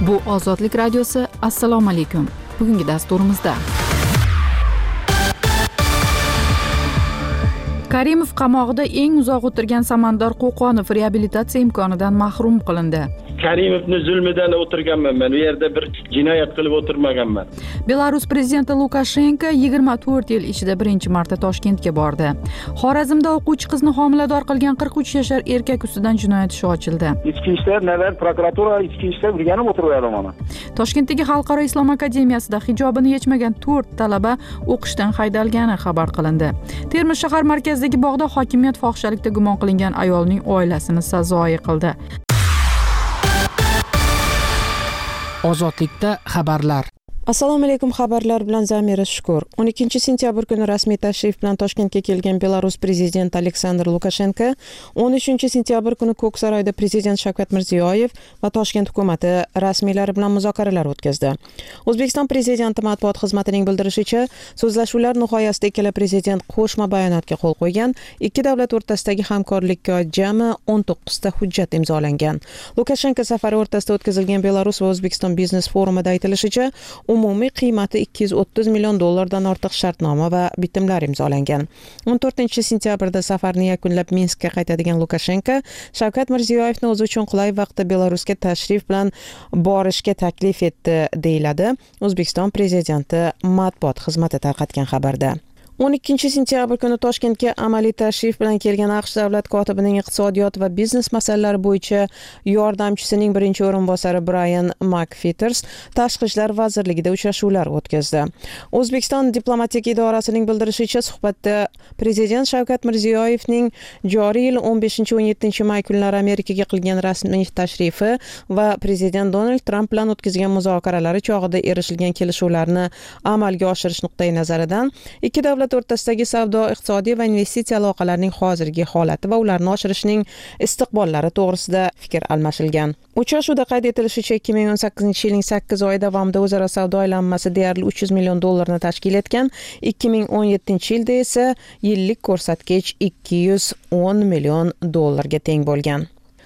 Bu Ozodlik radiosi. Assalomu alaykum. Bugungi dasturimizda Karimov qamoqda eng uzoq o'tirgan Samandor Qo'qonov reabilitatsiya imkonidan mahrum qilindi. Karimovni zulmidan o'tirganman men. Bu yerda bir jinoyat qilib o'tirmaganman. Belarus prezidenti Lukashenko 24 yil ichida birinchi marta Toshkentga bordi. Xorazmda o'quvchi qizni homilador qilgan 43 yashar erkak ustidan jinoyat ishi ochildi. Ichki ishlar, nelar, prokuratura ichki ishlar bilganib o'tiribdi mana. Toshkentdagi Xalqaro islom akademiyasida hijobini yechmagan 4 talaba o'qishdan haydalgani xabar qilindi. Termiz shahar markazidagi bog'da hokimiyat fohishalikda gumon qilingan ayolning oilasini sazoyi qildi. Ozodlikda xabarlar. Assalomu alaykum, xabarlar bilan Zamira Shukur. 12 sentyabr kuni rasmiy tashrif bilan Toshkentga kelgan Belarus prezidenti Aleksandr Lukashenko 13 sentyabr kuni Ko'ksaroyda prezident Shavkat Mirziyoyev va Toshkent hukumati rasmiylari bilan muzokaralar o'tkazdi. O'zbekiston prezidenti matbuot xizmatining bildirishicha, so'zlashuvlar nihoyasida ikkala prezident qo'shma bayonotga qo'l qo'ygan. Ikki davlat o'rtasidagi hamkorlikka oid jami 19 ta hujjat imzolangan. Lukashenko safari o'rtasida o'tkazilgan Belarus va O'zbekiston biznes forumida aytilishicha, umumiy qiymati 230 million dollardan ortiq shartnoma va bitimlar imzolangan. 14 sentyabrda safarni yakunlab Minskka qaytadigan Lukashenko Shavkat Mirziyoyevni o'zi uchun qulay vaqtda Belarusga tashrif bilan borishga taklif etdi, deyiladi O'zbekiston prezidenti matbuot xizmati tarqatgan xabarda. 12 sentyabr kuni Toshkentga amaliy tashrif bilan kelgan AQSh davlat kotibining iqtisodiyot va biznes masalalari bo'yicha yordamchisining birinchi o'rinbosari Brian McFeeters Tashqi ishlar vazirligida uchrashuvlar o'tkazdi. O'zbekiston diplomatik idorasining bildirishicha, suhbatda prezident Shavkat Mirziyoyevning joriy yil 15-17 may kunlari Amerikaga qilgan rasmiy tashrifi va prezident Donald Trump bilan o'tkazgan muzokaralari chog'ida erishilgan kelishuvlarni amalga oshirish nuqtai nazaridan ikki davlat o'rtasidagi savdo, iqtisodiy va investitsiya aloqalarining hozirgi holati va ularni oshirishning istiqbollari to'g'risida fikr almashilgan. Uchrashuvda qayd etilishicha, 2018 yilning 8 oyi davomida o'zaro savdo aylanmasi deyarli 300 million dollarni tashkil etgan. 2017 yilda esa yillik ko'rsatkich 210 million dollarga teng bo'lgan.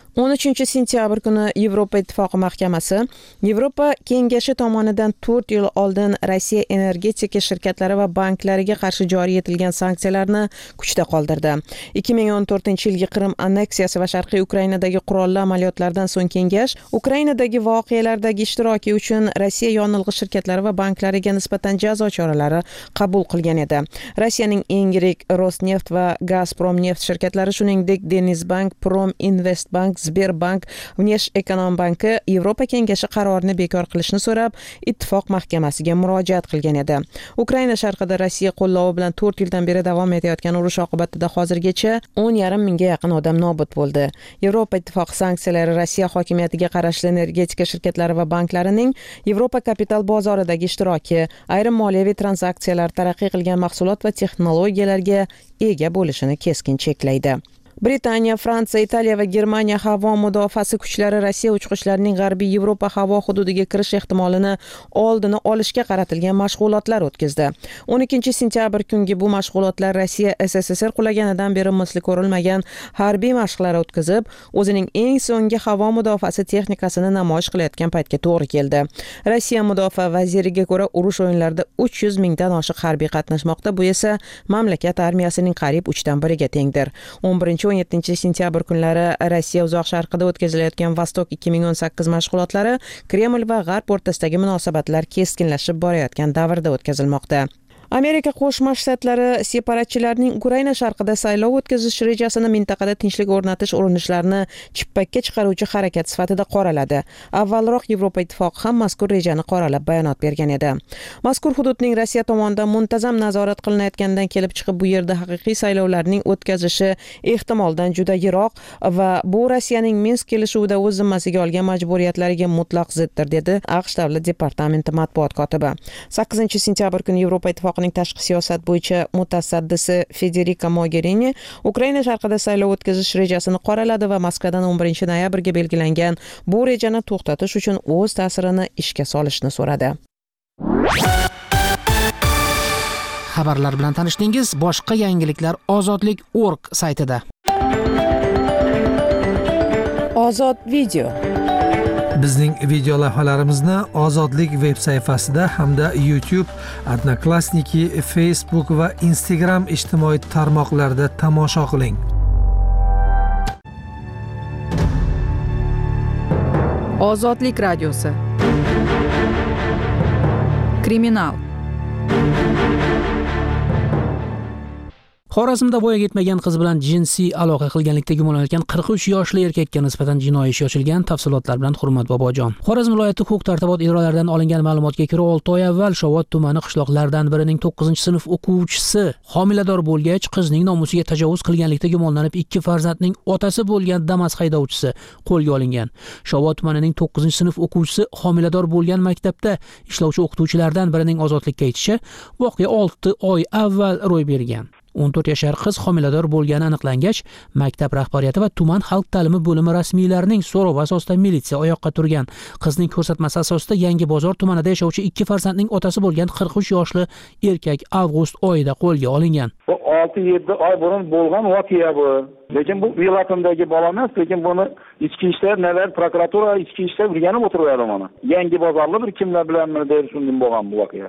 13 sentyabr kuni Yevropa Ittifoqi mahkamasi Yevropa Kengashi tomonidan 4 yil oldin Rossiya energetika shirkatlari va banklariga qarshi joriy etilgan sanksiyalarni kuchda qoldirdi. 2014-yilgi Qrim anneksiyasi va Sharqiy Ukrainadagi qurolli amaliyotlardan so'ng kengash Ukrainadagi voqealardagi ishtiroki uchun Rossiya yonilg'i shirkatlari va banklariga nisbatan jazo choralari qabul qilgan edi. Rossiyaning eng yirik Rosneft va Gazpromneft shirkatlari, shuningdek Denizbank, Prominvestbank, Sberbank, Vneshekonombanki Yevropa Kengashi qarorini bekor qilishni so'rab, ittifoq mahkamasiga murojaat qilgan edi. Ukraina sharqida Rossiya qo'llovi bilan 4 yildan beri davom etayotgan urush oqibatida hozirgacha 10,5 mingga yaqin odam nobud bo'ldi. Yevropa Ittifoqi sanksiyalari Rossiya hokimiyatiga qarashli energetika shirkatlari va banklarining Yevropa kapital bozoridagi ishtiroki, ayrim moliyaviy tranzaksiyalar, taraqqiy qilgan mahsulot va texnologiyalarga ega bo'lishini keskin cheklaydi. Britaniya, Fransiya, Italiya va Germaniya havo mudofaasi kuchlari Rossiya uchqishlarining G'arbiy Yevropa havo hududiga kirish ehtimolini oldini olishga qaratilgan mashg'ulotlar o'tkazdi. 12 sentyabr kungi bu mashg'ulotlar Rossiya SSSR qulaganidan beri misli ko'rilmagan harbiy mashqlar o'tkazib, o'zining eng so'nggi havo mudofaasi texnikasini namoyish qilayotgan paytga to'g'ri keldi. Rossiya mudofaa vaziriga ko'ra, urush o'yinlarida 300 mingdan oshiq harbiy qatnashmoqda. Bu esa mamlakat armiyasining qariyb 3dan 1iga tengdir. 11-17 sentyabr kunlari Rossiya uzoq sharqida o'tkazilayotgan Vostok 2018 mashg'ulotlari Kreml va G'arb o'rtasidagi munosabatlar keskinlashib borayotgan davrda o'tkazilmoqda. Amerika Qo'shma Shtatlari separatchilarning Ukraina sharqida saylov o'tkazish rejasini mintaqada tinchlik o'rnatish urinishlarini chippakka chiqaruvchi harakat sifatida qoraladi. Avvalroq Yevropa Ittifoqi ham mazkur rejani qoralab bayonot bergan edi. Mazkur hududning Rossiya tomonidan muntazam nazorat qilinayotganidan kelib chiqib, bu yerda haqiqiy saylovlarning o'tkazishi ehtimoldan juda yiroq va bu Rossiyaning Minsk kelishuvida o'z zimmasiga olgan majburiyatlariga mutlaq ziddir, dedi AQSh davlat departamenti matbuot kotibi. 8 sentyabr kuni Yevropa Ittifoqining tashqi siyosat bo'yicha mutasaddisi Federica Mogherini Ukraina sharqida saylov o'tkazish rejasini qoraladi va Moskvadan 11 noyabrga belgilangan bu rejani to'xtatish uchun o'z ta'sirini ishga solishni so'radi. Xabarlar bilan tanishdingiz. Boshqa yangiliklar ozodlik.org saytida. Ozod video. Bizning video lavhalarimizni Ozodlik veb sayfasida hamda YouTube, Odnoklassniki, Facebook va Instagram ijtimoiy tarmoqlarida tomosha qiling. Ozodlik radiosi. Kriminal. Xorazmda voyaga yetmagan qiz bilan jinsiy aloqa qilganlikda gumonlanayotgan 43 yoshli erkakka nisbatan jinoiy ish ochilgan. Tafsilotlar bilan Hurmat Bobojon. Xorazm viloyati huquq-tartibot idoralaridan olingan ma'lumotga ko'ra 6 oy avval Shovot tumani qishloqlaridan birining 9-sinf o'quvchisi homilador bo'lgach, qizning nomusiga tajovuz qilganlikda gumonlanib 2 farzandning otasi bo'lgan Damas haydovchisi qo'lga olingan. Shovot tumanining 9-sinf o'quvchisi homilador bo'lgan maktabda ishlovchi o'qituvchilardan birining ozodlikka ketishi voqea 6 oy avval ro'y bergan. 14 yashar qiz homilador bo'lgani aniqlangach, maktab rahbariyati va tuman xalq ta'limi bo'limi rasmiylarining so'rovi asosida militsiya oyoqqa turgan. Qizning ko'rsatmasi asosida Yangi Bozor tumanida yashovchi 2 farzandning otasi bo'lgan 43 yoshli erkak avgust oyida qo'lga olingan. Bu 6-7 oy burun bo'lgan voqea bu. Lekin bu viloyatimdagi bola emas, lekin buni ichki ishlar, nelar prokuratura ichki ishlar bilganib o'tiradi mana. Yangi Bozorli bir kimlar bilanmi deb shunday bo'lgan bu voqea.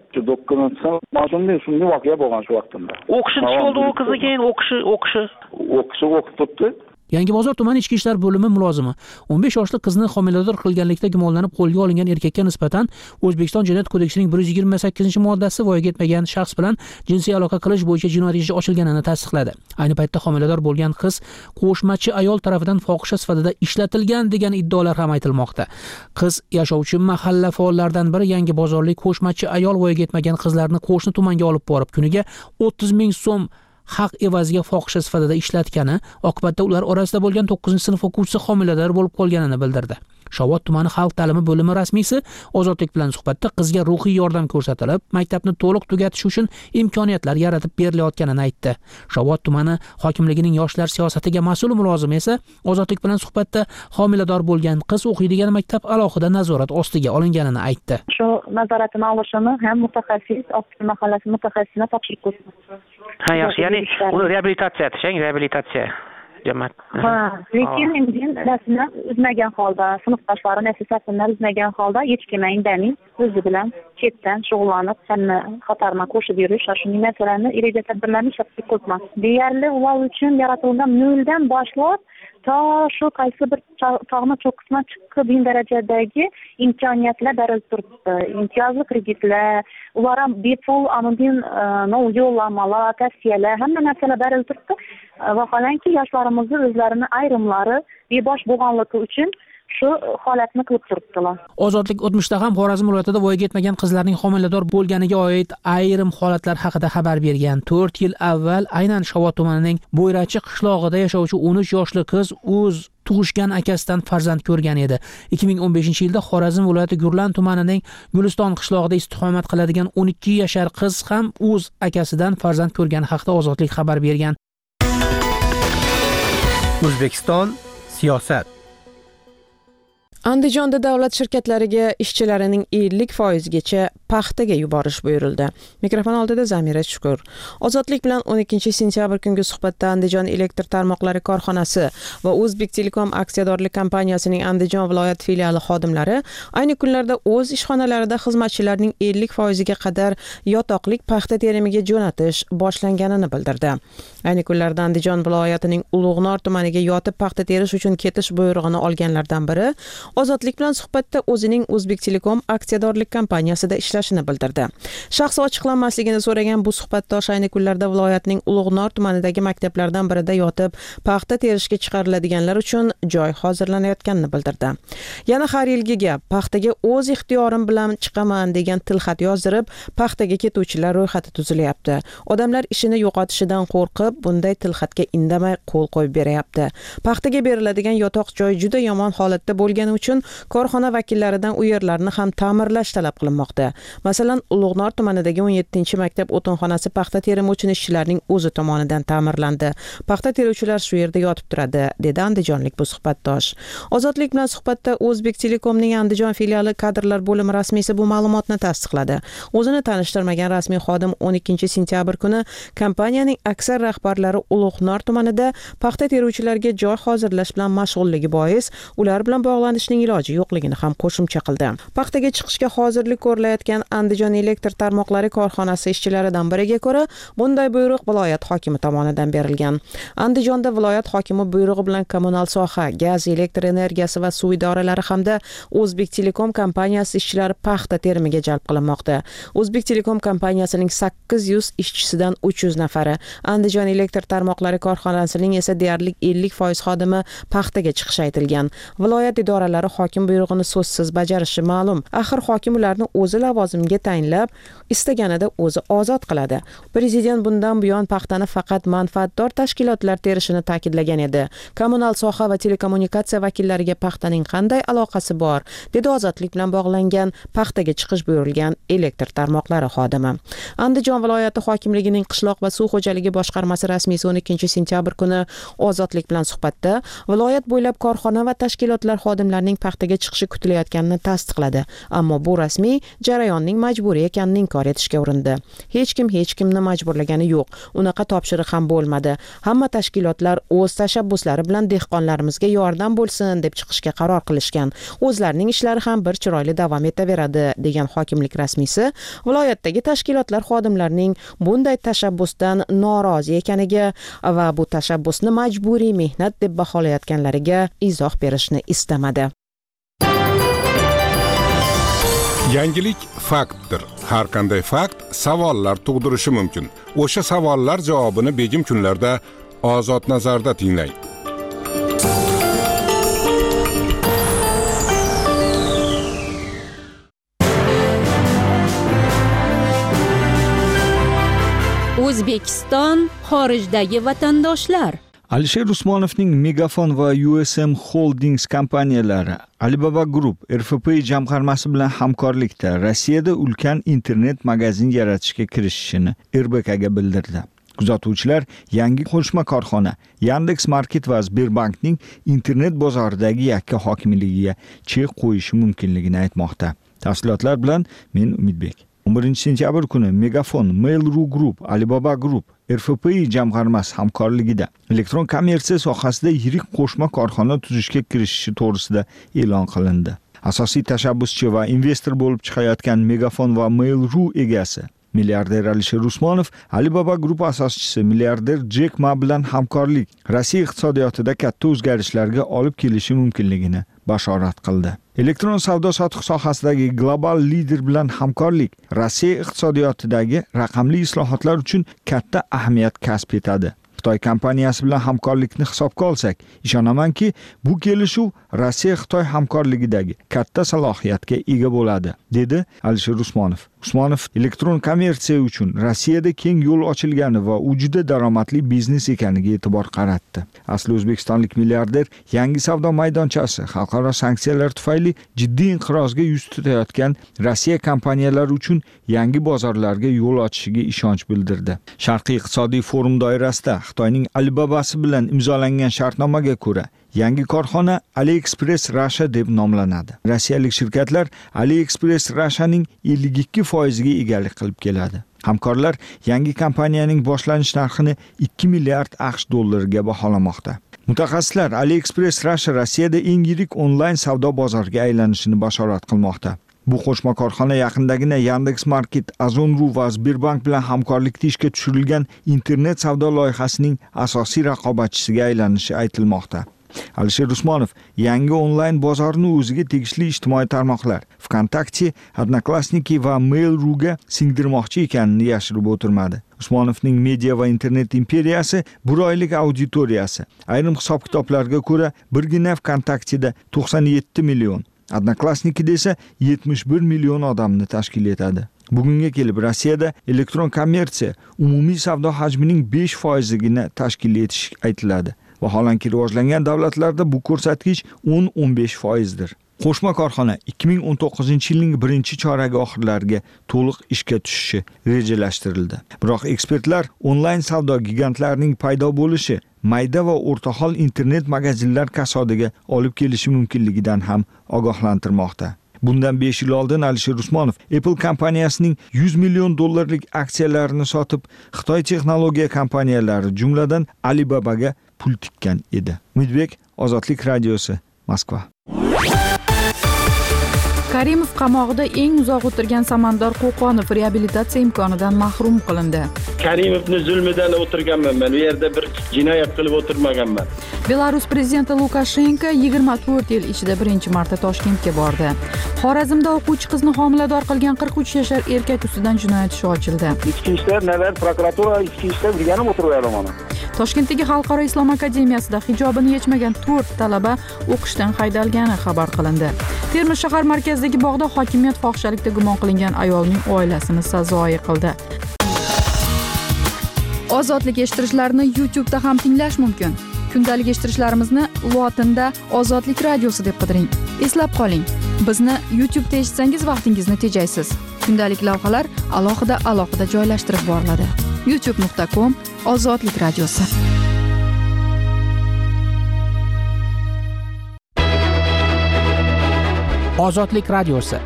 9-sinf shunday voqea bo'lgan shu vaqtda. O'qishi tushildi u qizni keyin o'qishi o'qib turibdi. Yangi Bozor tuman ichki ishlar bo'limi mulozimi 15 yoshli qizni homilador qilganlikda gumonlanib qo'lga olingan erkakka nisbatan O'zbekiston Jinoyat kodeksining 128-moddasi voyaga yetmagan shaxs bilan jinsiy aloqa qilish bo'yicha jinoyat ishi ochilganini tasdiqladi. Ayni paytda homilador bo'lgan qiz qo'shmachi ayol tomonidan fohisha sifatida ishlatilgan degan iddaolar ham aytilmoqda. Qiz yashovchi mahalla faollaridan biri Yangi Bozorlik qo'shmachi ayol voyaga yetmagan qizlarni qo'shni tumanga olib borib, kuniga 30 ming so'm haq evaziga fohisha sifatida ishlatgani, oqibatda ular orasida bo'lgan 9-sinf o'quvchisi homilador bo'lib qolganini bildirdi. Shovot tumani xalq ta'limi bo'limi rasmiysi Ozodlik bilan suhbatda qizga ruhiy yordam ko'rsatilib, maktabni to'liq tugatish uchun imkoniyatlar yaratib berilayotganini aytdi. Shovot tumani hokimligining yoshlar siyosatiga mas'ul mulozimi esa Ozodlik bilan suhbatda homilador bo'lgan qiz o'qiydigan maktab alohida nazorat ostiga olinganini aytdi. Shu nazoratni olishini ham mutaxassis, Oqsuv mahallasi mutaxassisina topshirib qo'ydi. Ha, yaxshi, ya'ni uni reabilitatsiya etishing, reabilitatsiya. Ha, lekin endi rasmni uzmagan holda, sinfdoshlarini safini uzmagan holda hech kim indamay o'zi bilan chetdan shug'ullanib, fanni xatarma qo'shib yurish, shunday narsalarni reja tadbirlarni ishlab qo'ymoq. Deyarli ular uchun yaratilgan noldan boshlab to shu qaysi bir tog'ni cho'qqisidan chiqib darajadagi imkoniyatlar berilib turibdi. Imtiyozli kreditlar, ular ham bepul anonim yo'llanmalar, tavsiyalar, hamma narsalar berilib turibdi. Vaholanki yoshlarimizni o'zlarini ayrimlari bebosh bo'lganligi uchun shu holatni qilib turibdilar. Ozodlik o'tmishda ham Xorazm viloyatida voyaga yetmagan qizlarning homilador bo'lganiga oid ayrim holatlar haqida xabar bergan. 4 yil avval aynan Shovot tumanining Bo'yrachi qishlog'ida yashovchi 13 yoshli qiz o'z tug'ishgan akasidan farzand ko'rgan edi. 2015-yilda Xorazm viloyati Gurlan tumanining Guliston qishlog'ida istiqomat qiladigan 12 yashar qiz ham o'z akasidan farzand ko'rgani haqida Ozodlik xabar bergan. O'zbekiston siyosat. Andijonda davlat shirkatlariga ishchilarining 50%gacha paxtaga yuborish buyurildi. Mikrofon oldida Zamira Shukur. Ozodlik bilan 12-sentyabr kungi suhbatda Andijon elektr tarmoqlari korxonasi va O'zbek Telekom aksiyadorlik kompaniyasining Andijon viloyat filiali xodimlari ayni kunlarda o'z ishxonalarida xizmatchilarning 50%ga qadar yotoqlik paxta terimiga jo'natish boshlanganini bildirdi. Ayni kunlarda Andijon viloyatining Ulug'nor tumaniga yotib paxta terish uchun ketish buyrug'ini olganlardan biri Ozodlik bilan suhbatda o'zining O'zbek Telekom aksiyadorlik kompaniyasida ishlashini bildirdi. Shaxsi ochiqlanmasligini so'ragan bu suhbatdosh ayni kunlarda viloyatning Ulug'nor tumanidagi maktablardan birida yotib paxta terishga chiqariladiganlar uchun joy hozirlanayotganini bildirdi. Yana har yilgiga paxtaga o'z ixtiyorim bilan chiqaman degan tilxat yozdirib, paxtaga ketuvchilar ro'yxati tuzilyapti. Odamlar ishini yo'qotishidan qo'rqib, bunday tilxatga indamay qo'l qo'yib beryapti. Paxtaga beriladigan yotoq joy juda yomon holatda bo'lgani uchun korxona vakillaridan u yerlarni ham ta'mirlash talab qilinmoqda. Masalan, Ulug'nor tumanidagi 17-maktab o'tinxonasi paxta termovchi ishchilarning o'zi tomonidan ta'mirlandi. Paxta teruvchilar shu yerda yotib turadi, dedi andijonlik bu suhbatdosh. Ozodlik bilan suhbatda O'zbek Telekomning Andijon filiali kadrlar bo'limi rasmiysi bu ma'lumotni tasdiqladi. O'zini tanishtirmagan rasmiy xodim 12-sentyabr kuni kompaniyaning aksar rahbarlari Ulug'nor tumanida paxta teruvchilarga joy hozirlash bilan mashg'ulligi bois ular bilan bog'lanishning iloji yo'qligini ham qo'shimcha qildi. Paxtaga chiqishga hozirlik ko'rilayotgan Andijon elektr tarmoqlari korxonasi ishchilaridan biriga ko'ra, bunday buyruq viloyat hokimi tomonidan berilgan. Andijonda viloyat hokimi buyrug'i bilan kommunal soha, gaz, elektr energiyasi va suv idoralari hamda O'zbek Telekom kompaniyasi ishchilari paxta terimiga jalb qilinmoqda. O'zbek Telekom kompaniyasining 800 ishchisidan 300 nafari, Andijon elektr tarmoqlari korxonasining esa deyarli 50% xodimi paxtaga chiqishi aytilgan. Viloyat idoralari hokim buyrug'ini so'zsiz bajarishi ma'lum. Axir hokim ularni o'zi lavozimga tayinlab, istaganida o'zi ozod qiladi. Prezident bundan buyon paxtani faqat manfaatdor tashkilotlar terishini ta'kidlagan edi. Kommunal soha va telekommunikatsiya vakillariga paxtaning qanday aloqasi bor, dedi ozodlik bilan bog'langan paxtaga chiqish buyurilgan elektr tarmoqlari xodimi. Andijon viloyati hokimligining qishloq va suv xo'jaligi boshqarmasi rasmiysi 12-sentyabr kuni ozodlik bilan suhbatda viloyat bo'ylab korxona va tashkilotlar xodimlarining paxtaga chiqishi kutilayotganini tasdiqladi. Ammo bu rasmiy jarayonning majburiy ekanini inkor etishga urindi. Hech kimni majburlagani yo'q. Unaqa topshiriq ham bo'lmadi. Hamma tashkilotlar o'z tashabbuslari bilan dehqonlarimizga yordam bo'lsin deb chiqishga qaror qilishgan. O'zlarining ishlari ham bir chiroyli davom etaveradi, degan hokimlik rasmiysi viloyatdagi tashkilotlar xodimlarining bunday tashabbusdan norozi ekaniga va bu tashabbusni majburiy mehnat deb baholayotganlariga izoh berishni istamadi. Yangilik faktdir. Har qanday fakt savollar tug'dirishi mumkin. O'sha savollar javobini begim kunlarda Ozod nazarda tinglang. O'zbekiston xorijdagi vatandoshlar. Alisher Usmonovning Megafon va USM Holdings kompaniyalari Alibaba Group RFPI jamg'armasi bilan hamkorlikda Rossiyada ulkan internet magazin yaratishga kirishishini RBKga bildirdi. Kuzatuvchilar yangi qo'shma korxona Yandex Market va Sberbankning internet bozoridagi yakka hokimligiga chek qo'yishi mumkinligini aytmoqda. Tafsilotlar bilan men Umidbek. 11-sentyabr kuni Megafon, Mail.ru Group, Alibaba Group, RFPI jamg'armasi hamkorligida elektron kommersiya sohasida yirik qo'shma korxona tuzishga kirishishi to'g'risida e'lon qilindi. Asosiy tashabbuschi va investor bo'lib chiqayotgan Megafon va Mail.ru egasi milliarder Alisher Usmonov Alibaba Group asoschisi milliarder Jack Ma bilan hamkorlik Rossiya iqtisodiyotida katta o'zgarishlarga olib kelishi mumkinligini bashorat qildi. Elektron savdo-sotiq sohasidagi global lider bilan hamkorlik Rossiya iqtisodiyotidagi raqamli islohotlar uchun katta ahamiyat kasb etadi. Xitoy kompaniyasi bilan hamkorlikni hisobga olsak, ishonamanki, bu kelishuv Rossiya-Xitoy hamkorligidagi katta salohiyatga ega bo'ladi, dedi Alisher Usmonov. Usmonov elektron kommersiya uchun Rossiyada keng yo'l ochilgani va u juda daromadli biznes ekaniga e'tibor qaratdi. Asli o'zbekistonlik milliarder yangi savdo maydonchasi xalqaro sanksiyalar tufayli jiddiy inqirozga yuz tutayotgan Rossiya kompaniyalari uchun yangi bozorlarga yo'l ochishiga ishonch bildirdi. Sharqiy iqtisodiy forum doirasida Xitoyning Alibabasi bilan imzolangan shartnomaga ko'ra yangi korxona AliExpress Russia deb nomlanadi. Rossiyalik shirkatlar AliExpress Russianing 52%ga egalik qilib keladi. Hamkorlar yangi kompaniyaning boshlanish narxini 2 milliard AQSh dollariga baholamoqda. Mutaxassislar AliExpress Russia Rossiyada eng yirik onlayn savdo bozoriga aylanishini bashorat qilmoqda. Bu qo'shma korxona yaqindagina Yandex Market, Ozon.ru va Sberbank bilan hamkorlikda ishga tushirilgan internet savdo loyihasining asosiy raqobatchisiga aylanishi aytilmoqda. Alisher Usmonov yangi onlayn bozorni o'ziga tegishli ijtimoiy tarmoqlar VKontakte, Odnoklassniki va Mail.ru'ga singdirmoqchi ekanini yashirib o'tirmadi. Usmonovning media va internet imperiyasi 1 oylik auditoriyasi ayrim hisob-kitoblarga ko'ra birgina VKontakteda 97 million, Odnoklassnikida esa 71 million odamni tashkil etadi. Bugunga kelib Rossiyada elektron kommersiya umumiy savdo hajmining 5%igina tashkil etish aytiladi. Vaholanki rivojlangan davlatlarda bu ko'rsatkich 10-15%dir. Qo'shma korxona 2019-yilning birinchi choragi oxirlariga to'liq ishga tushishi rejalashtirildi. Biroq ekspertlar onlayn savdo gigantlarining paydo bo'lishi mayda va o'rtahol internet magazinlar kasodiga olib kelishi mumkinligidan ham ogohlantirmoqda. Bundan 5 yil oldin Alisher Usmonov Apple kompaniyasining 100 million dollarlik aksiyalarini sotib, Xitoy texnologiya kompaniyalari, jumladan Alibabaga pul tikkan edi. Umidbek, Ozodlik radiosi, Moskva. Karimov qamoqda eng uzoq o'tirgan Samandar Qo'qonov reabilitatsiya imkonidan mahrum qilindi. Karimovning zulmidan o'tirganman men. U yerda bir jinoyat qilib o'tirmaganman. Belarus prezidenti Lukashenko 24 yil ichida birinchi marta Toshkentga bordi. Xorazmda o'quvchi qizni homilador qilgan 43 yashar erkak ustidan jinoyat ishi ochildi. Ichki ishlar navbat prokuratura ichki ishlar birganib o'tiradi mana. Toshkentdagi Xalqaro islom akademiyasida hijobini yechmagan 4 talaba o'qishdan haydalgani xabar qilindi. Termiz shahar markazidagi bog'da hokimiyat fohishalikda gumon qilingan ayolning oilasini sazoyi qildi. Ozodlik eshittirishlarni YouTube'da ham tinglash mumkin. Kundalik eshittirishlarimizni lotinda Ozodlik radiosi deb qidiring. Eslab qoling, bizni YouTube'da eshitsangiz vaqtingizni tejaysiz. Kundalik lavhalar alohida joylashtirib boriladi. youtube.com/Ozodlik radiosi. Ozodlik radiosi.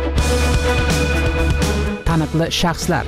Taniqli shaxslar.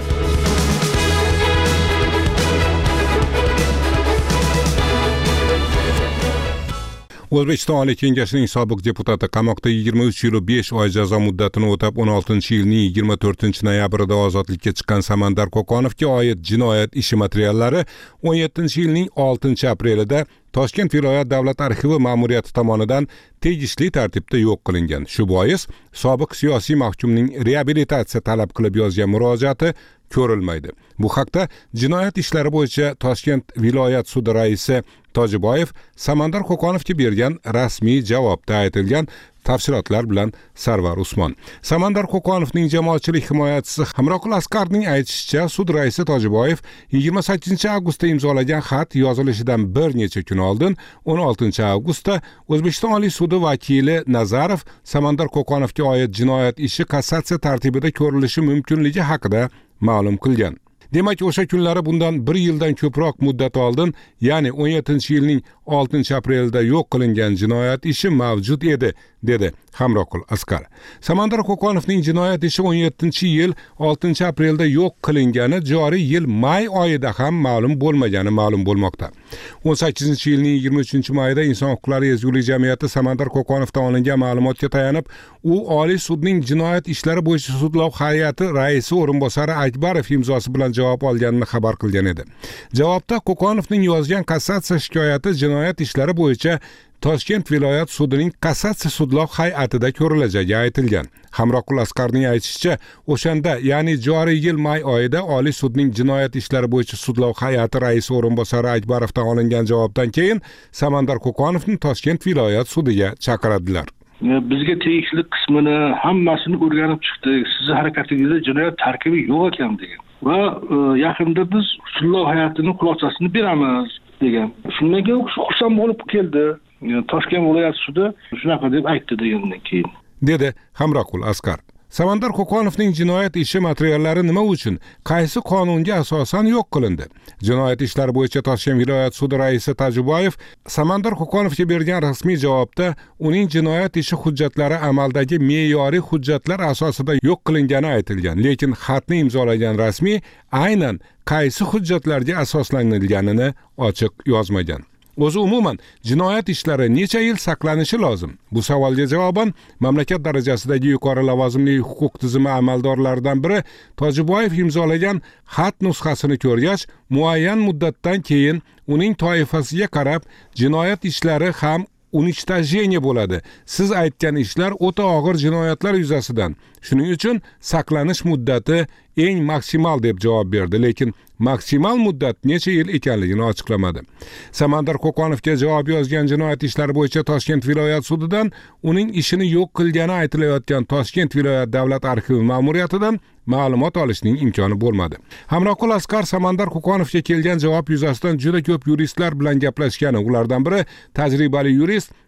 O'zbekiston Oliy Kengashining sobiq deputati qamoqda 23 yil 5 oy jazo muddatini o'tab 16-yilning 24-noyabrida ozodlikka chiqqan Samandar Qo'qonovga oid jinoyat ishi materiallari 17-yilning 6-aprelida Toshkent viloyat davlat arxivi ma'muriyati tomonidan tegishli tartibda yo'q qilingan. Shu bois sobiq siyosiy mahkumning reabilitatsiya talab qilib yozgan murojaati ko'rilmaydi. Bu haqda jinoyat ishlari bo'yicha Toshkent viloyat sudi raisi Tojiboyev Samandar Qo'qonovga bergan rasmiy javobda aytilgan. Tafsilotlar bilan Sarvar Usmon. Samandar Qo'qonovning jamoatchilik himoyachisi Hamroqul Asqarning aytishicha, sud raisi Tojiboyev 28-avgustda imzolagan xat yozilishidan bir necha kun oldin 16-avgustda O'zbekiston Oliy sudi vakili Nazarov Samandar Qo'qonovga oid jinoyat ishi kassatsiya tartibida ko'rilishi mumkinligi haqida ma'lum qilgan. Demak, o'sha kunlari bundan 1 yildan ko'proq muddat oldin, ya'ni 17-yilning 6-aprelida yo'q qilingan jinoyat ishi mavjud edi, dedi Hamroqul Asqar. Samandar Qo'qonovning jinoyat ishi 17-yil 6-aprelda yo'q qilingani joriy yil may oyida ham ma'lum bo'lmagani ma'lum bo'lmoqda. 18-yilning 23-mayida Inson huquqlari ezgulik jamiyati Samandar Qo'qonovdan olingan ma'lumotga tayanib, u Oliy sudning jinoyat ishlari bo'yicha sudlov hay'ati raisi o'rinbosari Akbarov imzosi bilan javob olganini xabar qilgan edi. Javobda Qo'qonovning yozgan kassatsiya shikoyati jinoyat ishlari bo'yicha Toshkent viloyat sudining kassatsiya sudlov hay'atida ko'rilajagi aytilgan. Hamroqul Asqarning aytishicha, o'shanda, ya'ni joriy yil may oyida Oliy sudning jinoyat ishlari bo'yicha sudlov hay'ati raisi o'rinbosari Akbarovdan olingan javobdan keyin Samandar Qo'qonovni Toshkent viloyat sudiga chaqiradilar. Bizga tegishli qismini hammasini o'rganib chiqdik. Sizning harakatingizda jinoyat tarkibi yo'q ekan degan. Va yaqinda biz sudlov hay'atining xulosasini beramiz degan. Shundan keyin xursand bo'lib keldi. Toshkent viloyat sudi shunaqa deb aytdi degandan keyin, dedi Hamroqul Asqar. Samandar Qo'qonovning jinoyat ishi materiallari nima uchun, qaysi qonunga asosan yo'q qilindi? Jinoyat ishlari bo'yicha Toshkent viloyat sudi raisi Tojiboyev Samandar Qo'qonovga bergan rasmiy javobda uning jinoyat ishi hujjatlari amaldagi me'yoriy hujjatlar asosida yo'q qilingani aytilgan, lekin xatni imzolagan rasmiy aynan qaysi hujjatlarga asoslanganini ochiq yozmagan. O'zi umuman jinoyat ishlari necha yil saqlanishi lozim? Bu savolga javoban mamlakat darajasidagi yuqori lavozimli huquq tizimi amaldorlaridan biri Tojiboyev imzolagan xat nusxasini ko'rgach, muayyan muddatdan keyin uning toifasiga qarab jinoyat ishlari ham unичтожение bo'ladi. Siz aytgan ishlar o'ta og'ir jinoyatlar yuzasidan. Shuning uchun saqlanish muddati eng maksimal deb javob berdi, lekin maksimal muddat necha yil ekanligini ochiqlamadi. Samandar Qo'qonovga javob yozgan jinoyat ishlari bo'yicha Toshkent viloyat sudidan uning ishini yo'q qilgani aytilayotgan Toshkent viloyat davlat arxivi ma'muriyatidan ma'lumot olishning imkoni bo'lmadi. Hamroqul Asqar Samandar Qo'qonovga kelgan javob yuzasidan juda ko'p yuristlar bilan gaplashgan. Ulardan biri tajribali yurist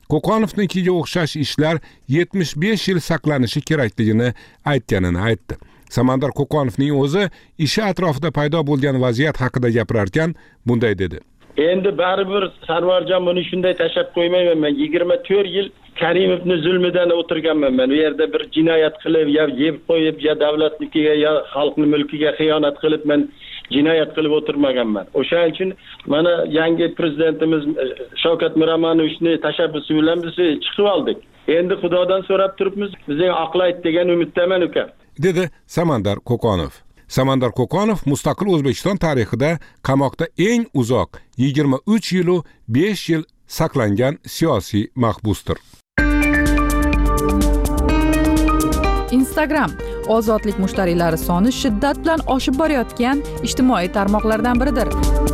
Ko'qonovnikiga o'xshash ishlar 75 yil saqlanishi kerakligini aytganini aytdi. Samandar Qo'qonovning o'zi ishi atrofida paydo bo'lgan vaziyat haqida gapirarkan, bunday dedi. Endi baribir Sarvarjon buni shunday tashab qo'ymayman. Men 24 yil Karimovning zulmidan o'tirganman. Men u yerda bir jinoyat qilib, ya yeb qo'yib, ya davlatnikiga, ya xalqning mulkiga xiyonat qilib men jinoyat qilib o'tirmaganman. O'shaning uchun mana yangi prezidentimiz Shavkat Miromonovichning tashabbusi bilan biz chiqib oldik. Endi Xudodan so'rab turibmiz, bizga aqlayt degan umiddaman uka, dedi Samandar Qo'qonov. Samandar Qo'qonov mustaqil O'zbekiston tarixida qamoqda eng uzoq 23 yil u 5 yil saqlangan siyosiy mahbusdir. Instagram ozodlik mushtariylari soni shiddat bilan oshib borayotgan ijtimoiy tarmoqlardan biridir.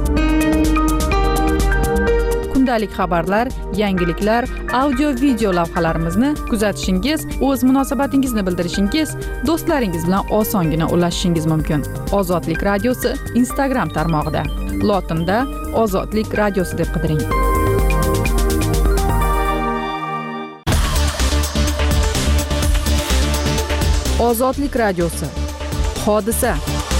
Kundalik xabarlar, yangiliklar, audio-video lavhalarimizni kuzatishingiz, o'z munosabatingizni bildirishingiz, do'stlaringiz bilan osongina ulashishingiz mumkin. Ozodlik radiosi Instagram tarmog'ida. Lotinda Ozodlik radiosi deb qidiring. Ozodlik radiosi. Hodisa.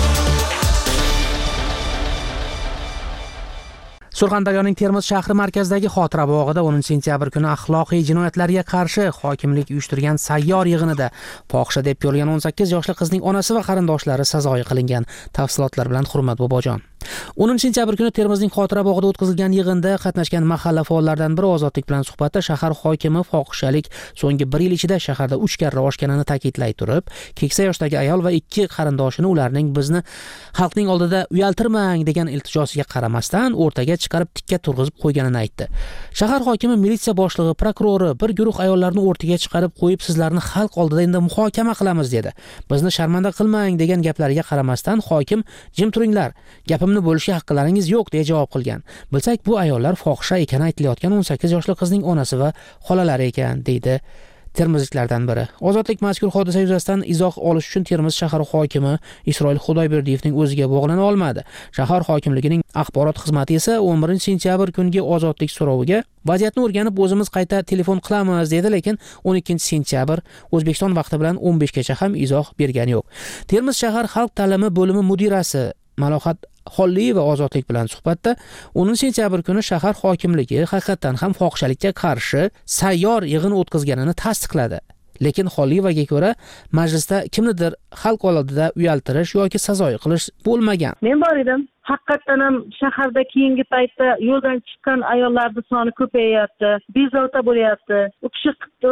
Surxondaryoning Termiz shahri markazidagi Xotira bog'ida 10 sentyabr kuni axloqiy jinoyatlarga qarshi hokimlik uyushtirgan sayyor yig'inida fohisha deb ko'rilgan 18 yoshli qizning onasi va qarindoshlari sazoyi qilingan. Tafsilotlar bilan Hurmat Bobojon. 10 sentyabr kuni Termizning Xotira bog'ida o'tkazilgan yig'inda qatnashgan mahalla faollaridan biri Ozodlik bilan suhbatda shahar hokimi fohishalik so'nggi 1 yil ichida shaharda 3 karra oshganini ta'kidlay turib, keksa yoshdagi ayol va 2 qarindoshini ularning bizni xalqning oldida uyaltirmang degan iltijosiga qaramasdan o'rtaga chiqarib tikka turg'izib qo'yganini aytdi. Shahar hokimi, militsiya boshlig'i, prokurori bir guruh ayollarni o'rtaga chiqarib qo'yib, sizlarni xalq oldida endi muhokama qilamiz dedi. Bizni sharmanda qilmang degan gaplariga qaramasdan hokim jim turinglar, gapimni bo'lishga haqqlaringiz yo'q deya javob qilgan. Bilsak, bu ayollar fohisha ekani aytilayotgan 18 yoshli qizning onasi va xolalari ekan, deydi termizliklardan biri. Ozodlik mazkur hodisa yuzasidan izoh olish uchun Termiz shahar hokimi Isroil Xudoyberdiyevning o'ziga bog'lana olmadi. Shahar hokimligining axborot xizmati esa 11 sentyabr kungi Ozodlik so'roviga vaziyatni o'rganib o'zimiz qayta telefon qilamiz dedi, lekin 12 sentyabr O'zbekiston vaqti bilan 15 gacha ham izoh bergani yo'q. Termiz shahar xalq ta'limi bo'limi mudirasi Malohat Xolliyeva Ozodlik bilan suhbatda 10 sentyabr kuni shahar hokimligi haqiqatan ham fohishalikka qarshi sayyor yig'in o'tkazganini tasdiqladi. Lekin Xolliyevaga ko'ra, majlisda kimnidir xalq oldida uyaltirish yoki sazoyi qilish bo'lmagan. Men bor edim. Haqiqatan ham shaharda keyingi paytda yo'ldan chiqqan ayollarning soni ko'payyapti, bezovta bo'lyapti. U kishi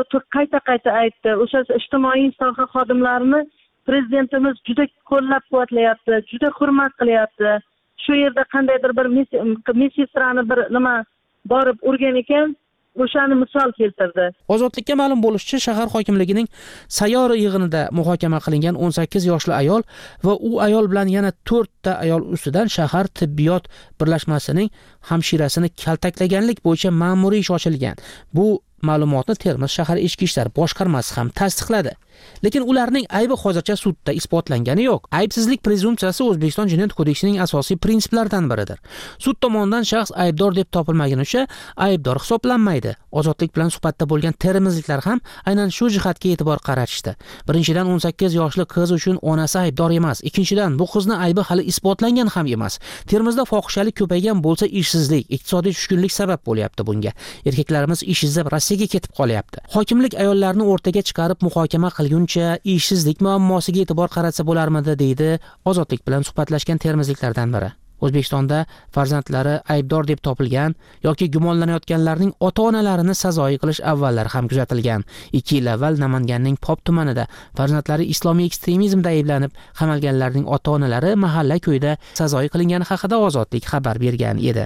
qayta aytdi. O'sha ijtimoiy soha xodimlarini prezidentimiz juda qo'llab-quvvatlayapti, juda hurmat qilyapti. Shu yerda qandaydir bir mesestrani bir nima borib urgan ekan, o'shani misol keltirdi. Ozodlikka ma'lum bo'lishicha, shahar hokimligining sayyor yig'inida muhokama qilingan 18 yoshli ayol va u ayol bilan yana 4 ta ayol ustidan shahar tibbiyot birlashmasining hamshirasini kaltaklaganlik bo'yicha ma'muriy ish ochilgan. Bu ma'lumotni Termiz shahar ichki ishlar boshqarmasi ham tasdiqladi. Lekin ularning aybi hozircha sudda isbotlangani yo'q. Aybsizlik prezumpsiyasi O'zbekiston Jinoyat kodeksining asosiy prinsiplaridan biridir. Sud tomonidan shaxs aybdor deb topilmagunicha aybdor hisoblanmaydi. Ozodlik bilan suhbatda bo'lgan termizliklar ham aynan shu jihatga e'tibor qaratishdi. Birinchidan, 18 yoshli qiz uchun onasi aybdor emas. Ikkinchidan, bu qizni aybi hali isbotlangan ham emas. Termizda fohishalik ko'paygan bo'lsa, ishsizlik, iqtisodiy tushkunlik sabab bo'lyapti bunga. Erkaklarimiz ish izlab Rossiyaga ketib qolyapti. Hokimlik ayollarni o'rtaga chiqarib muhokama qilguncha ishsizlik muammosiga e'tibor qaratsa bo'larmidi, deydi Ozodlik bilan suhbatlashgan termizliklardan biri. O'zbekistonda farzandlari aybdor deb topilgan yoki gumonlanayotganlarning ota-onalarini sazoyi qilish avvallari ham kuzatilgan. 2 yil avval Namanganning Pop tumanida farzandlari islomiy ekstremizmda ayblanib qamalganlarning ota-onalari mahalla ko'yida sazoyi qilingani haqida Ozodlik xabar bergan edi.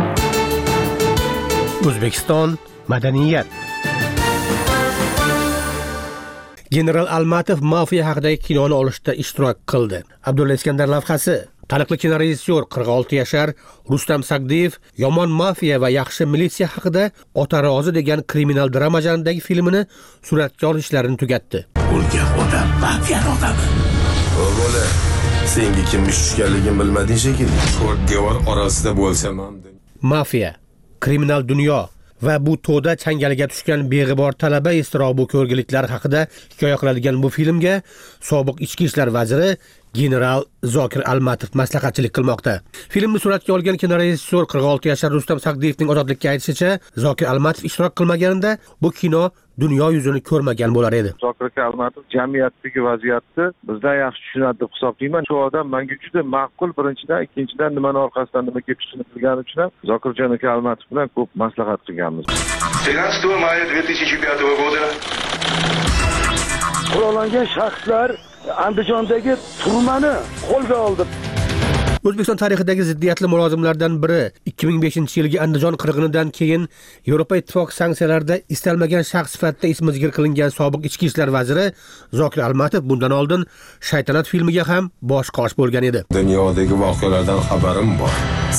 O'zbekiston madaniyat. General Almatov mafiya haqidagi kinoni olishda ishtirok qildi. Abdulla Iskandar lavhasi. Taniqli kinorejissyor 46 yashar Rustam Sagdiyev Yomon mafiya va yaxshi militsiya haqida Ota rozi degan kriminal drama janridagi filmini suratga olish ishlarini tugatdi. O'lgan odam mafiya odami. O'g'li, senga kim ish tushganligini bilmading shekilli. To'rt devor orasida bo'lsam ham. Mafiya, kriminal dunyo va bu to'da changaliga tushgan beg'ibor talaba iztirobu ko'rgiliklar haqida hikoya qiladigan bu filmga sobiq ichki ishlar vaziri general Zokir Almatov maslahatchilik qilmoqda. Filmni suratga olgan kinorejissyor 46 yoshli Rustam Sagdiyevning ozodlikka aytishicha, Zokir Almatov ishtirok qilmaganida bu kino dunyo yuzini ko'rmagan bo'lar edi. Zokir Almatov jamiyatdagi vaziyatni bizdan yaxshi tushunadi deb hisoblayman. Shu odam menga juda ma'qul, birinchidan, ikkinchidan nimani orqasidan nima ketishini bilgani uchun ham Zokirjon aka Almatov bilan ko'p maslahat qilganmiz. 13 мая 2005 года Qurollangan shaxslar Andijondagi turmani qo'lga oldi. O'zbekiston tarixidagi ziddiyatli mulozimlardan biri 2005-yilgi Andijon qirg'inidan keyin Yevropa Ittifoqi sanksiyalarida istalmagan shaxs sifatida ismi zikr qilingan sobiq ichki ishlar vaziri Zokir Almatov bundan oldin Shaytanat filmiga ham bosh qosh bo'lgan edi. Dunyodagi voqealardan xabarim bor.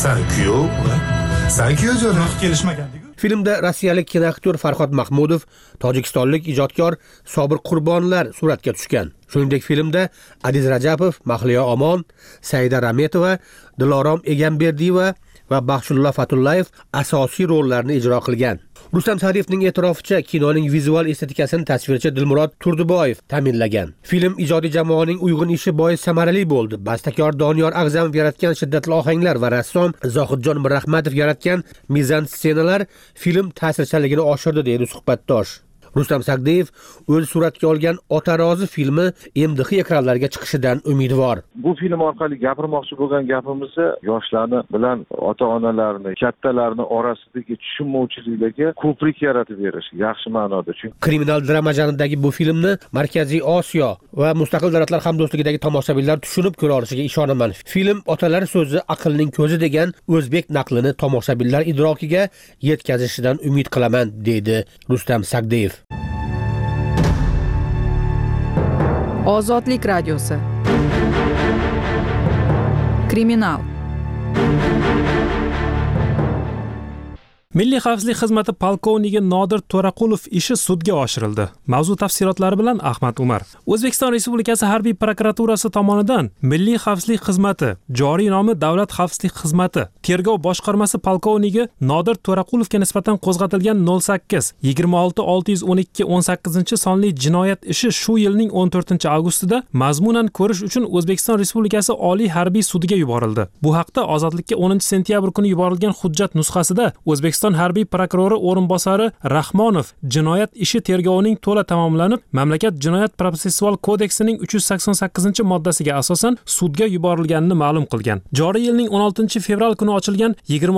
San kuyov kelishmagandik. Filmda rossiyalik kinoaktyor Farhod Mahmudov, tojikistonlik ijodkor Sobir Qurbonlar suratga tushgan. Shuningdek, filmda Adiz Rajapov, Mahliyo Omon, Saida Rametova, Dilorom Egamberdiyeva va Baxshullo Fatullayev asosiy rollarni ijro qilgan. Rustam Sagdiyevning e'tiroficha, kinoning vizual estetikasini tasvirchi Dilmurod Turdiboyev ta'minlagan. Film ijodiy jamoaning uyg'un ishi bois samarali bo'ldi. Bastakor Doniyor Ag'zamov yaratgan shiddatli ohanglar va rassom Zohidjon Mirrahmatov yaratgan mizan-ssenalar film ta'sirchanligini oshirdi, deydi suhbatdosh. Rustam Sagdiyev o'z suratga olgan Otarozi filmi MDH ekranlarga chiqishidan umidvor. Bu film orqali gapirmoqchi bo'lgan gapimiz yoshlarni bilan ota-onalarni, kattalarni orasidagi tushunmovchiliklarga ko'prik yaratib berish, yaxshi ma'noda. Chunki kriminal drama janridagi bu filmni Markaziy Osiyo va Mustaqil Davlatlar hamdo'stligidagi tomoshabinlar tushunib ko'ra olishiga ishonaman. Film otalar so'zi aqlning ko'zi degan o'zbek naqlini tomoshabinlar idrokiga yetkazishidan umid qilaman, deydi Rustam Sagdiyev. Ozodlik radiosi. Kriminal. Milliy xavfsizlik xizmati polkovniki Nodir To'raqulov ishi sudga oshirildi. Mavzu tafsilotlari bilan Ahmad Umar. O'zbekiston Respublikasi harbiy prokuraturasi tomonidan Milliy xavfsizlik xizmati, joriy nomi Davlat xavfsizlik xizmati, tergov boshqarmasi polkovniki Nodir To'raqulovga nisbatan qo'zg'atilgan 08-26612-18 sonli jinoyat ishi shu yilning 14-avgustida mazmunan ko'rish uchun O'zbekiston Respublikasi Oliy harbiy sudiga yuborildi. Bu haqda Ozodlikka 10-sentyabr kuni yuborilgan hujjat nusxasida O'zbekiston harbiy prokurori o'rinbosari Rahmonov jinoyat ishi tergovining to'la tamomlanib, mamlakat jinoyat protsessual kodeksining 388-moddasiga asosan sudga yuborilganini ma'lum qilgan. Joriy yilning 16-fevral kuni ochilgan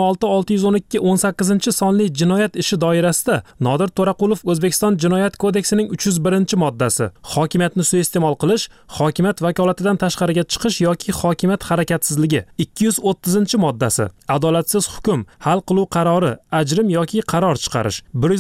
26-12-18 sonli jinoyat ishi doirasida Nodir To'raqulov O'zbekiston jinoyat kodeksining 301-moddasi hokimiyatni suiiste'mol qilish, hokimiyat vakolatidan tashqariga chiqish yoki hokimiyat harakatsizligi, 230-moddasi adolatsiz hukm, hal qiluv qarori, ajrim yoki qaror chiqarish,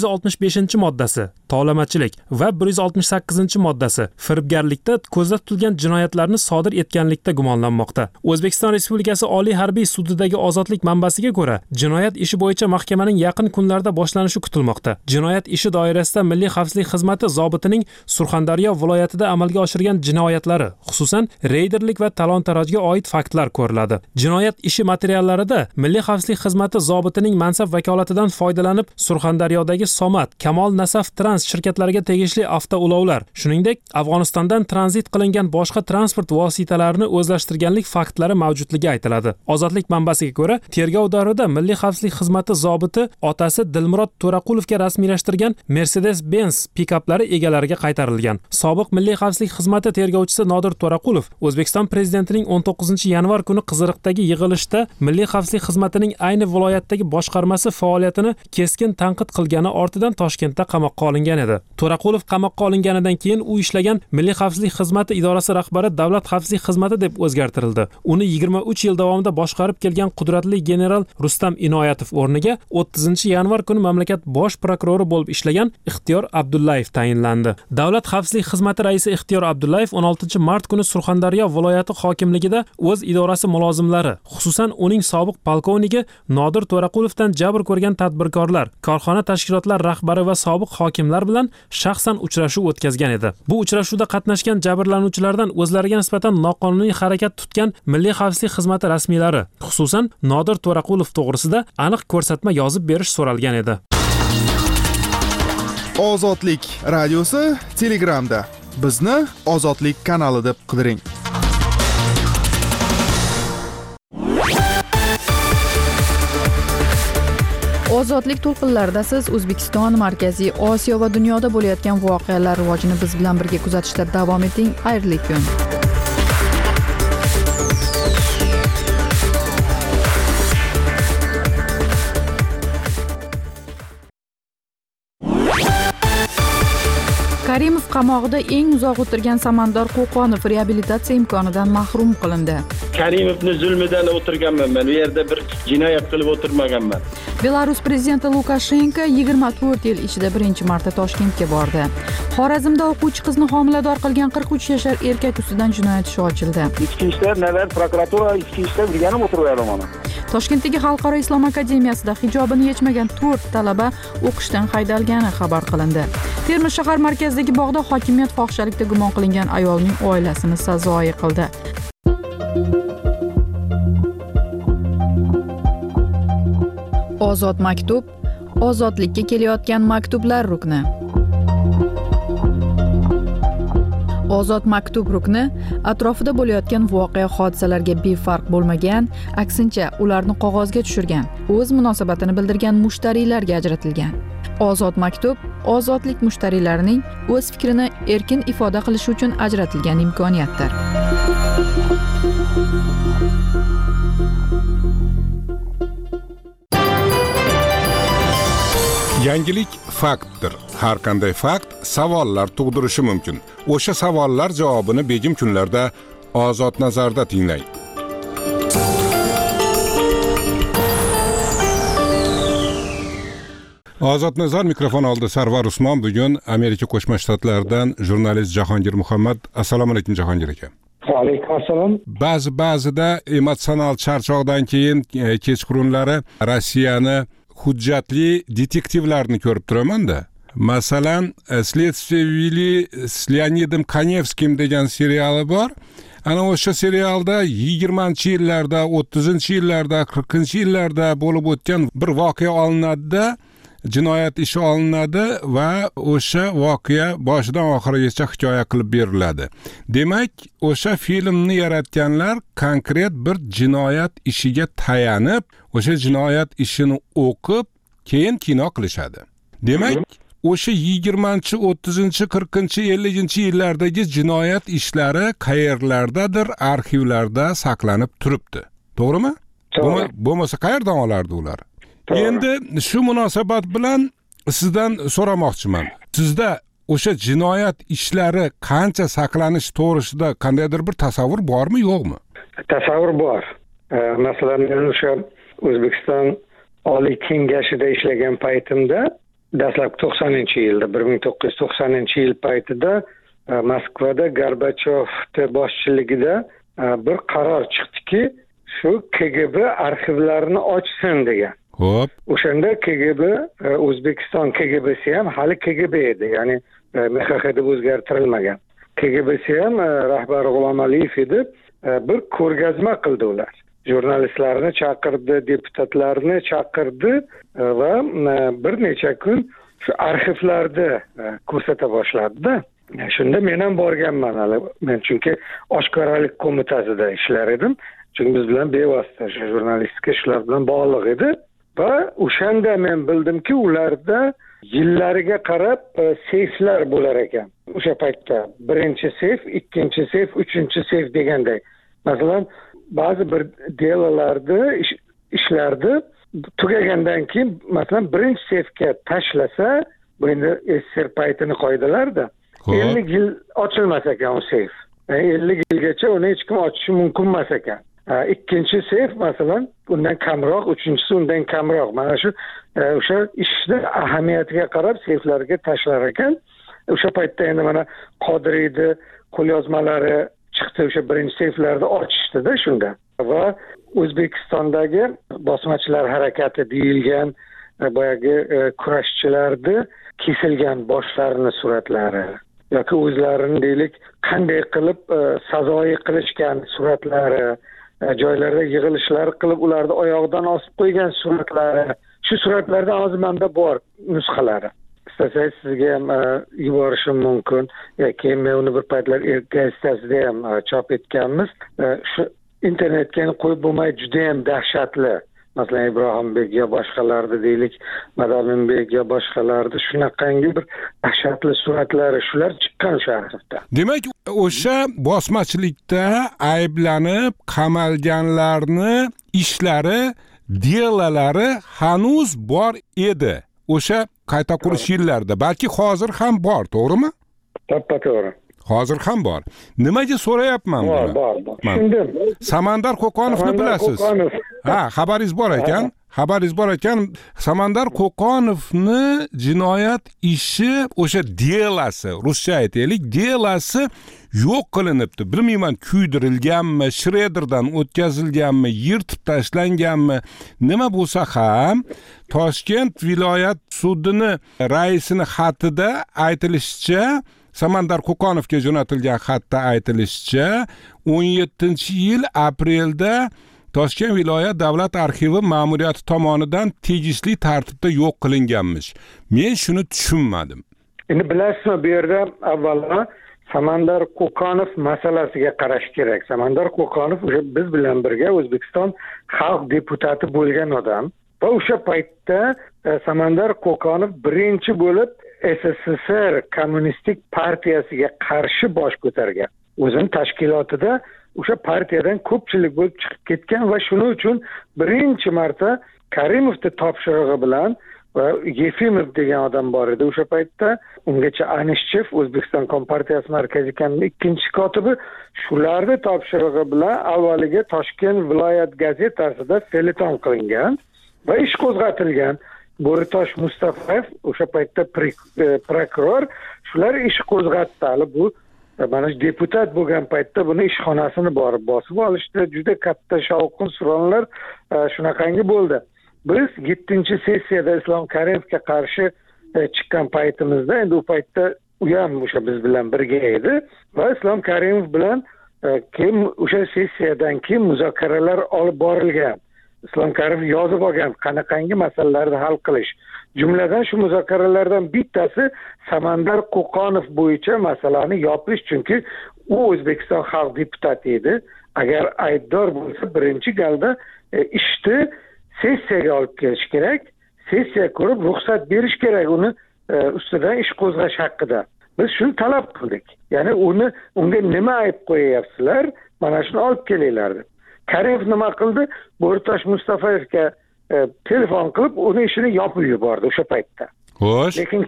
165-moddasi tovlamachilik va 168-moddasi firibgarlikda ko'zda tutilgan jinoyatlarni sodir etganlikda gumonlanmoqda. O'zbekiston Respublikasi Oliy harbiy sudidagi ozodlik manbasiga ko'ra, jinoyat ishi bo'yicha mahkamaning yaqin kunlarda boshlanishi kutilmoqda. Jinoyat ishi doirasida Milliy xavfsizlik xizmati zobitining Surxondaryo viloyatida amalga oshirgan jinoyatlari, xususan reyderlik va talon-tarojga oid faktlar ko'riladi. Jinoyat ishi materiallarida Milliy xavfsizlik xizmati zobitining mansab vakolatidan foydalanib Surxondaryodagi Somat, Kamol Nasaf Trans shirkatlariga tegishli avtoulovlar, shuningdek Afg'onistondan tranzit qilingan boshqa transport vositalarini o'zlashtirganlik faktlari mavjudligi aytiladi. Ozodlik manbasiga ko'ra, tergov davrida Milliy xavfsizlik xizmati zobiti otasi Dilmurod To'raqulovga rasmiylashtirgan Mercedes-Benz pikaplari egalariga qaytarilgan. Sobiq Milliy xavfsizlik xizmati tergovchisi Nodir To'raqulov O'zbekiston prezidentining 19-yanvar kuni Qiziriqdagi yig'ilishda Milliy xavfsizlik xizmatining ayni viloyatdagi boshqarmasi faoliyatini keskin tanqid qilgani ortidan Toshkentda qamoqqa olingan edi. To'raqulov qamoqqa olinganidan keyin u ishlagan Milliy xavfsizlik xizmati idorasi rahbari Davlat xavfsizlik xizmati deb o'zgartirildi. Uni 23 yil davomida boshqarib kelgan qudratli general Rustam Inoyatov o'rniga 30-yanvar kuni mamlakat bosh prokurori bo'lib ishlagan Ixtiyor Abdullayev tayinlandi. Davlat xavfsizlik xizmati raisi Ixtiyor Abdullayev 16-mart kuni Surxondaryo viloyati hokimligida o'z idorasi mulozimlari, xususan uning sobiq polkovniki Nodir To'raqulovdan jabr ko'rgan tadbirkorlar, korxona tashkilotlar rahbari va sobiq hokimlar bilan shaxsan uchrashuv o'tkazgan edi. Bu uchrashuvda qatnashgan jabrlanuvchilardan o'zlariga nisbatan noqonuniy harakat tutgan Milliy xavfsizlik xizmati rasmiylari, xususan Nodir To'raqulov to'g'risida aniq ko'rsatma yozib berish so'ralgan edi. Ozodlik radiosi Telegramda. Bizni Ozodlik kanali deb qidiring. Ozodlik to'lqinlarida siz O'zbekiston, Markaziy Osiyo va dunyoda bo'layotgan voqealar rivojini biz bilan birga kuzatishda davom eting. Xayrli kun. Karimov qamoqda eng uzoq o'tirgan Samandar Qo'qonov reabilitatsiya imkonidan mahrum qilindi. Karimovning zulmidan o'tirganman men. U yerda bir jinoyat qilib o'tirmaganman. Belarus prezidenti Lukashenko 24 yil ichida birinchi marta Toshkentga bordi. Xorazmda o'quvchi qizni homilador qilgan 43 yashar erkak ustidan jinoyat ishi ochildi. Ichki ishlar navbat prokuratura ichki ishlar birganib o'tirib mana. Toshkentdagi Xalqaro islom akademiyasida hijobini yechmagan 4 talaba o'qishdan haydalgani xabar qilindi. Termiz shahar markazidagi bog'da hokimiyat fohishalikda gumon qilingan ayolning oilasini sazoyi qildi. Ozod maktub, ozodlikka kelayotgan maktublar rukni. Ozod maktub rukni atrofida bo'layotgan voqea hodisalarga befarq bo'lmagan, aksincha ularni qog'ozga tushirgan, o'z munosabatini bildirgan mushtariylarga ajratilgan. Ozod maktub ozodlik mushtariylarining o'z fikrini erkin ifoda qilishi uchun ajratilgan imkoniyatdir. Yangilik faktdir. Har qanday fakt savollar tug'dirishi mumkin. O'sha savollar javobini begim kunlarda Ozod nazarda tinglang. Ozod nazar mikrofon oldi. Sarvar Usmon bugun Amerika Qo'shma Shtatlaridan jurnalist Jahongir Muhammad. Assalomu alaykum Jahongir aka. Va alaykum assalom. Ba'zida emotsional charchoqdan keyin kechqurunlari Rossiyani hujjatli detektivlarni ko'rib turaman-da. Masalan, Следствие вели с Leonidom Kanevskim degan seriali bor. Ana o'sha serialda 20-yillarda, 30-yillarda, 40-yillarda bo'lib o'tgan bir voqea olinadi-da, jinoyat ishi olinadi va o'sha voqea boshidan oxirigacha hikoya qilib beriladi. Demak, o'sha filmni yaratganlar konkret bir jinoyat ishiga tayanib, o'sha jinoyat ishini o'qib, keyin kino qilishadi. Demak, o'sha 20-chi, 30-chi, 40-chi, 50-chi yillardagi jinoyat ishlari qayerlardadir arxivlarda saqlanib turibdi. To'g'rimi? Bo'lmasa qayerdan olardi ular? Endi shu munosabat bilan sizdan so'ramoqchiman. Sizda o'sha jinoyat ishlari qancha saqlanish to'g'risida qandaydir bir tasavvur bormi, yo'qmi? Tasavvur bor. Masalan, men o'sha O'zbekiston Oliy Kengashida ishlagan paytimda, dastlab 90-yilda, 1990-yil paytida Moskvada Gorbachyovning boshchiligida bir qaror chiqdiki, shu KGB arxivlarini ochsin degan. Xo'p. O'shanda KGB, O'zbekiston KGBsi ham hali KGB edi, ya'ni MXX deb o'zgartirilmagan. KGBsi ham rahbari G'ulom Aliyev edi. Bir ko'rgazma qildi ular. Jurnalistlarni chaqirdi, deputatlarni chaqirdi va bir necha kun shu arxivlarda ko'rsata boshladi-da. Shunda men ham borganman hali. Men chunki oshkoralik qo'mitasida ishlar edim. Chunki biz bilan bevosita jurnalistika ishlar bilan bog'liq edi. Va o'shanda men bildimki, ularda yillariga qarab seyflar bo'lar ekan. O'sha paytda birinchi seyf, ikkinchi seyf, uchinchi seyf deganday. Masalan, ba'zi bir delalarda ishlardi tugagandan keyin masalan birinchi seyfga tashlasa, bu endi SSR paytini qoidalarida 50 yil ochilmas ekan o seyf. 50 yilgacha uni hech kim ochishi mumkin emas ekan. Ikkinchi seyf masalan undan kamroq, uchinchisi undan kamroq. Mana shu o'sha ishni ahamiyatiga qarab seyflarga tashlar ekan. O'sha paytda endi mana Qodiriyni qo'lyozmalari chiqdi, o'sha birinchi seyflarni ochishdi-da shunda. Va O'zbekistondagi bosmachilar harakati deyilgan boyagi kurashchilarni kesilgan boshlarini suratlari yoki o'zlarini deylik qanday qilib sazoyi qilishgan suratlari, joylarda yig'ilishlar qilib ularni oyog'idan osib qo'ygan suratlari Shu suratlardan hozir menda bor nusxalari. İsterseniz sizga ham yuborishim mumkin. Keyin men uni bir paytlar gazetasida ham chop etganmiz. Shu internetga qo'yib bo'lmaydi, juda ham dahshatli. Masalan, Ibrohimbek yo boshqalarni deylik, Madaminbek yo boshqalarni shunaqangi bir dahshatli suratlari shular chiqqan o'sha arxivda. Demak, o'sha bosmachilikda ayblanib qamalganlarni ishlari, delalari hanuz bor edi. O'sha qayta qurish yillarida, balki hozir ham bor, to'g'rimi? To'g'ri. Hozir ham bor. Nimaga so'rayapman buni? Bor. Tushundim. Samandar Qo'qonovni bilasiz. Ha, xabaringiz bor ekan. Samandar Qo'qonovni jinoyat ishi, o'sha delasi, ruscha aytaylik, delasi yo'q qilinibdi. Bilmayman, kuydirilganmi, shredderdan o'tkazilganmi, yirtib tashlanganmi, nima bo'lsa ham Toshkent viloyat sudini raisini xatida aytilishicha, Samandar Qo'qonovga jo'natilgan xatda aytilishicha, 17-yil aprelda Toshkent viloyat davlat arxivi ma'muriyati tomonidan tegishli tartibda yo'q qilinganmish. Men shuni tushunmadim. Endi bilasizmi, bu yerda avvalo Samandar Qo'qonov masalasiga qarash kerak. Samandar Qo'qonov o'sha biz bilan birga O'zbekiston xalq deputati bo'lgan odam va o'sha paytda Samandar Qo'qonov birinchi bo'lib SSSR kommunistik partiyasiga qarshi bosh ko'targan. O'zining tashkilotida o'sha partiyadan ko'pchilik bo'lib chiqib ketgan va shuning uchun birinchi marta Karimovning topshirig'i bilan va Yefimov degan odam bor edi o'sha paytda, ungacha Anishchev O'zbekiston Kompartiyasi markaziy komitetining ikkinchi kotibi, shularning topshirig'i bilan avvaliga Toshkent viloyat gazetasida feleton qilingan va ish qo'zg'atilgan. Bo'ritosh Mustafayev o'sha paytda prokuror, shular ish qo'zg'atdi. Hali bu mana deputat bo'lgan paytda buni ishxonasini borib bosib olishdi. Juda katta shovqin suronlar shunaqangi bo'ldi. Biz 7-sessiyada Islom Karimovga qarshi chiqqan paytimizda, endi u paytda u ham o'sha biz bilan birga edi va Islom Karimov bilan keyin o'sha sessiyadan keyin muzokaralar olib borilgan. Islom Karimov yozib olgan qanaqangi masalalarni hal qilish. Jumladan shu muzokaralardan bittasi Samandar Qo'qonov bo'yicha masalani yopish, chunki u O'zbekiston xalq deputati edi. Agar aybdor bo'lsa, birinchi galda ishni sessiyaga olib kelish kerak, sessiya ko'rib ruxsat berish kerak uni ustidan ish qo'zg'ash haqida. Biz shuni talab qildik. Ya'ni unga nima ayb qo'yayapsizlar, mana shuni olib kelinglar deb. Karimov nima qildi? Bo'ritosh Mustafayevga telefon qilib, uni ishini yopib yubordi o'sha paytda. Xo'sh. Lekin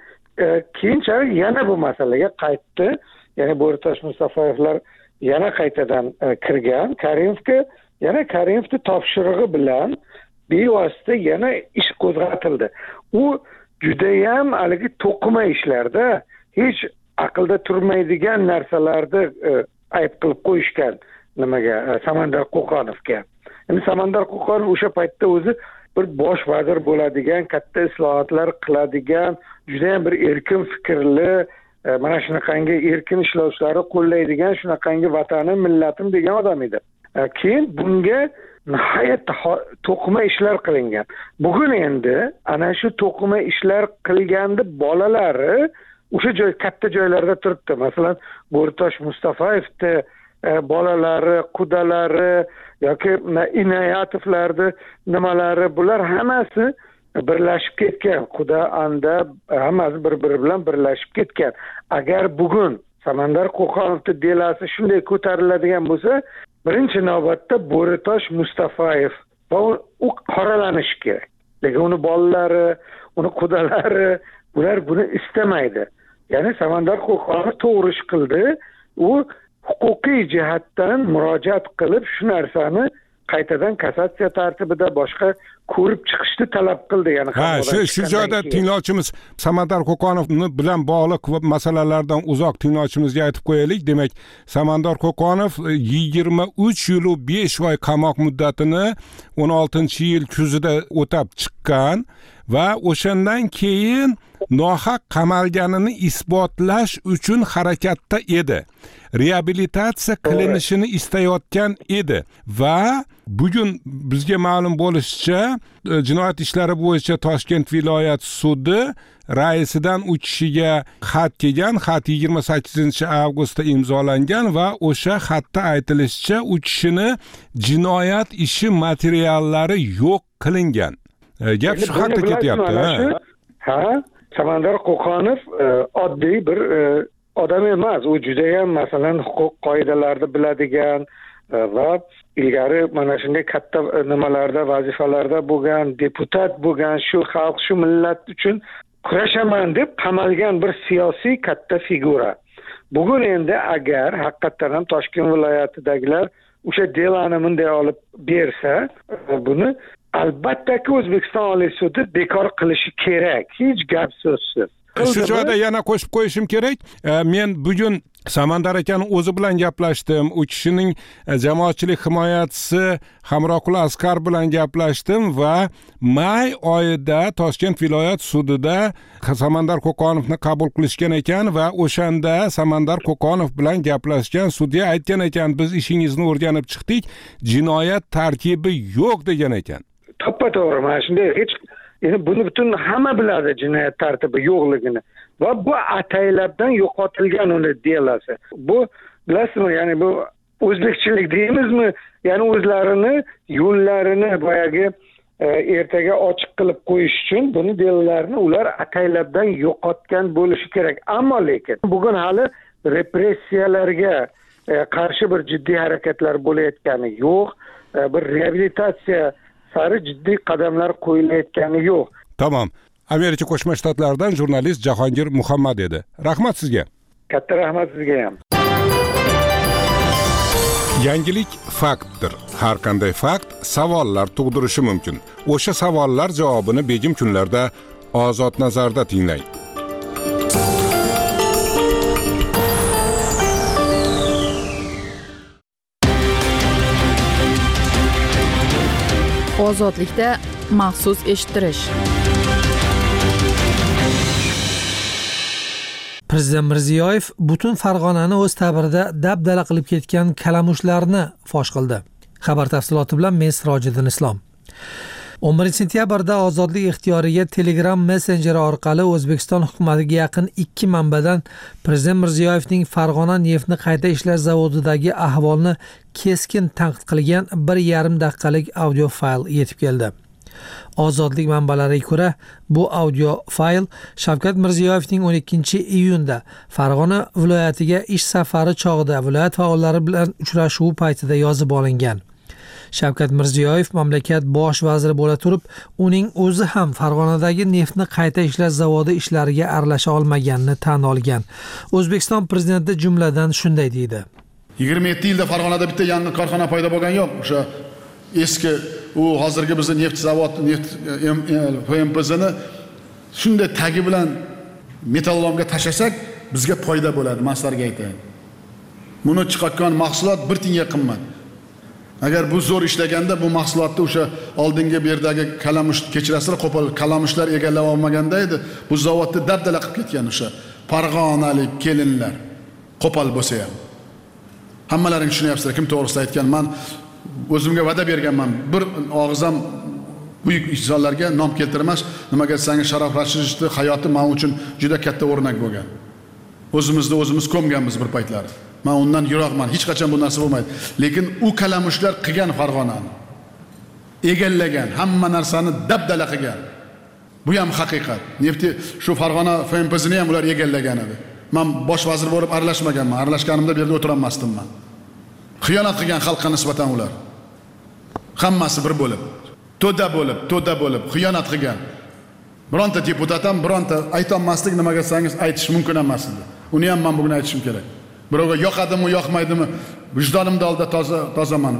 keyinchalik yana bu masalaga qaytdi. Ya'ni Bo'ritosh Mustafayevlar yana qaytadan kirgan Karimovga, yana Karimovning topshirig'i bilan bevosita yana ish qo'zg'atildi. U juda ham haligi to'qima ishlarda, hech aqlda turmaydigan narsalarni ayb qilib qo'yishgan. Nimaga? Samandar Qo'qonovga. Endi Samandar Qo'qonov o'sha paytda o'zi bir bosh vazir bo'ladigan, katta islohotlar qiladigan, juda ham bir erkin fikrli, mana shunaqangi erkin ishlovchilarni qo'llaydigan, shunaqangi vatanim, millatim degan odam edi. Keyin bunga nihoyatda to'qima ishlar qilingan. Bugun endi ana shu to'qima ishlar qilganda bolalari o'sha joy katta joylarda turibdi. Masalan, Bo'ritosh Mustafayevni bolalari, qudalari yoki Inoyatovlarni nimalari, bular hammasi birlashib ketgan. Quda, anda hammasi bir-biri bilan birlashib ketgan. Agar bugun Samandar Qo'qonovning delasi shunday ko'tariladigan bo'lsa, birinchi navbatda Bo'ritosh Mustafayev va u qoralanishi kerak. Lekin uni bolalari, uni qudalari bular buni istamaydi. Ya'ni Samandar Qo'qonov to'g'ri ish qildi. U huquqiy jihatdan murojaat qilib shu narsani qaytadan kassatsiya tartibida boshqa ko'rib chiqishni talab qildi. Ya'ni shu joyda tinglovchimiz Samandar Qo'qonov bilan bog'liq masalalardan uzoq tinglovchimizga aytib qo'yaylik. Demak, Samandar Qo'qonov 23 yil 5 oy qamoq muddatini 16-yil kuzida o'tab chiqqan va o'shandan keyin nohaq qamalganini isbotlash uchun harakatda edi. Reabilitatsiya qilinishini istayotgan edi va bugun bizga ma'lum bo'lishicha, jinoyat ishlari bo'yicha Toshkent viloyat sudi raisidan u kishiga xat kelgan. Xat 28-avgustda imzolangan va o'sha xatda aytilishicha, u kishini jinoyat ishi materiallari yo'q qilingan. Gap shu haqda ketyapti. Ha, Samandar Qo'qonov oddiy bir odam emas. U juda ham masalan huquq qoidalarini biladigan va ilgari mana shunday katta nimalarda vazifalarda bo'lgan, deputat bo'lgan, shu xalq, shu millat uchun kurashaman deb qamalgan bir siyosiy katta figura. Bugun endi agar haqiqatan ham Toshkent viloyatidagilar o'sha delani bunday olib bersa, buni albatta O'zbekiston Oliy sudi bekor qilishi kerak. Hech gap so'zsiz. Shu joyda yana qo'shib qo'yishim kerak. Men bugun Samandar akani o'zi bilan gaplashdim. U kishining jamoatchilik himoyachisi Hamroqul Asqar bilan gaplashdim va may oyida Toshkent viloyat sudida Samandar Qo'qonovni qabul qilishgan ekan va o'shanda Samandar Qo'qonov bilan gaplashgan, sudya aytgan ekan, biz ishingizni o'rganib chiqdik, jinoyat tarkibi yo'q degan ekan. To'g'ri, mana shunday hech endi buni butun hamma biladi, jinoyat tartibi yo'qligini. Va bu ataylabdan yo'qotilgan uni delasi. Bu bilasizmi, ya'ni bu o'zbekchilik deymizmi? Ya'ni o'zlarini yo'llarini boyagi ertaga ochiq qilib qo'yish uchun buni delalarni ular ataylabdan yo'qotgan bo'lishi kerak. Ammo lekin bugun hali repressiyalarga qarshi bir jiddiy harakatlar bo'layotgani yo'q. Bir reabilitatsiya sari jiddiy qadamlar qo'yilayotgani yo'q. Tamom. Amerika Qo'shma Shtatlaridan jurnalist Jahongir Muhammad edi. Rahmat sizga. Katta rahmat sizga ham. Yangilik faktdir. Har qanday fakt savollar tug'dirishi mumkin. O'sha savollar javobini begim kunlarda Ozod nazarda tinglang. Ozodlikda maxsus eshittirish. Prezident Mirziyoyev butun Farg'onani o'z ta'birida dabdala qilib ketgan kalamushlarni fosh qildi. Xabar tafsiloti bilan men Sirojiddin Islom. 11-sentyabrda Ozodlik ixtiyoriga Telegram messenjeri orqali O'zbekiston hukumatiga yaqin 2 manbadan Prezident Mirziyoyevning Farg'ona neftni qayta ishlash zavodidagi ahvolni keskin tanqid qilgan 1,5 daqiqalik audio fayl yetib keldi. Ozodlik manbalariga ko'ra, bu audio fayl Shavkat Mirziyoyevning 12-iyunda Farg'ona viloyatiga ish safari chog'ida viloyat faollari bilan uchrashuvi paytida yozib olingan. Shavkat Mirziyoyev mamlakat bosh vaziri bo'la turib, uning o'zi ham Farg'onadagi neftni qayta ishlash zavodi ishlariga aralasha olmaganini tan olgan. O'zbekiston prezidenti jumladan shunday deydi: 27 yilda Farg'onada bitta yangi korxona paydo bo'lgan yo'q. O'sha eski u hozirgi bizning neft zavodi, neft PMPZni shunday tagi bilan metallolomga tashlasak, bizga foyda bo'ladi, men sizlarga aytayin. Buni chiqargan mahsulot 1 tiyinga qimmat. Agar bu zo'r ishlaganda bu mahsulotni o'sha oldingi bu yerdagi kalamush kechirasizlar, qo'pol kalamushlar egallab olmaganda edi, bu zavodni dabdala qilib ketgan o'sha farg'onalik kelinlar qo'pol bo'lsa ham. Hammalaring tushunyapsizlar, kim to'g'risida aytgan. Men o'zimga va'da berganman. Bir og'izam buyuk insonlarga nom keltirmas, nimaga desangiz Sharof Rashidovning hayoti men uchun juda katta o'rnak bo'lgan. O'zimizni o'zimiz ko'mganmiz bir paytlar. Men undan yiroqman, hech qachon bu narsa bo'lmaydi. Lekin u kalamushlar qilgan Farg'onani, egallagan, hamma narsani dabdala qilgan. Bu ham haqiqat. Nefti shu Farg'ona FMPZni ham ular egallagan edi. Men bosh vazir bo'lib aralashmaganman. Aralashganimda bu yerda o'tirolmasdim men. Xiyonat qilgan xalqqa nisbatan ular. Hammasi bir bo'lib, to'da bo'lib xiyonat qilgan. Bironta deputat ham bironta aytolmaslik nimaga desangiz aytish mumkin emas edi. Uni ham men bugun aytishim kerak. Birovga yoqadimi, yoqmaydimi, vijdonimda oldida tozaman.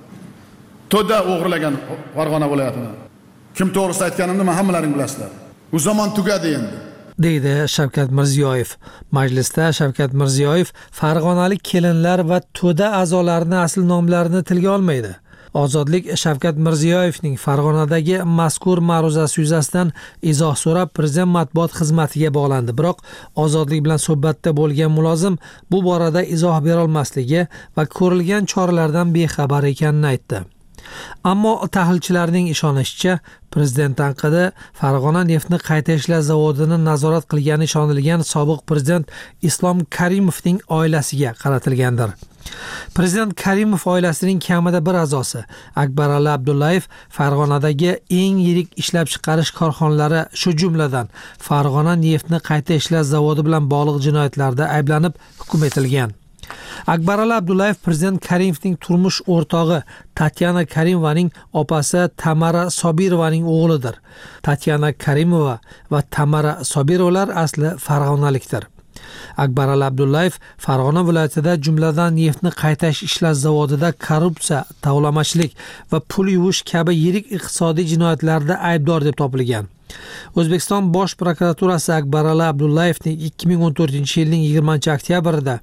To'da o'g'irlagan Farg'ona viloyatini. Kim to'g'risida aytganimni men hammalaring bilasizlar. U zamon tugadi endi. deydi Shavkat Mirziyoyev. Majlisda Shavkat Mirziyoyev farg'onalik kelinlar va to'da a'zolarining asl nomlarini tilga olmaydi. Ozodlik Shavkat Mirziyoyevning Farg'onadagi mazkur ma'ruzasi yuzasidan izoh so'rab prezident matbuot xizmatiga bog'landi. Biroq Ozodlik bilan suhbatda bo'lgan mulozim bu borada izoh bera olmasligi va ko'rilgan choralardan bexabar ekanini aytdi. Ammo tahlilchilarning ishonishicha, prezident tanqidi Farg'ona neftni qayta ishlash zavodini nazorat qilgani ishonilgan sobiq prezident Islom Karimovning oilasiga qaratilgandir. Prezident Karimov oilasining kamida bir a'zosi Akbarali Abdullayev Farg'onadagi eng yirik ishlab chiqarish korxonalari, shu jumladan Farg'ona neftni qayta ishlash zavodi bilan bog'liq jinoyatlarda ayblanib hukm etilgan. Akbarali Abdullayev prezident Karimovning turmush o'rtog'i Tatyana Karimovaning opasi Tamara Sobirovaning o'g'lidir. Tatyana Karimova va Tamara Sobirovalar asli farg'onalikdir. Akbarali Abdullayev Farg'ona viloyatida jumladan neftni qayta ishlash zavodida korrupsiya, tovlamachilik va pul yuvish kabi yirik iqtisodiy jinoyatlarda aybdor deb topilgan. O'zbekiston Bosh prokuraturasi Akbarali Abdullayevning 2014-yilning 20-oktyabrida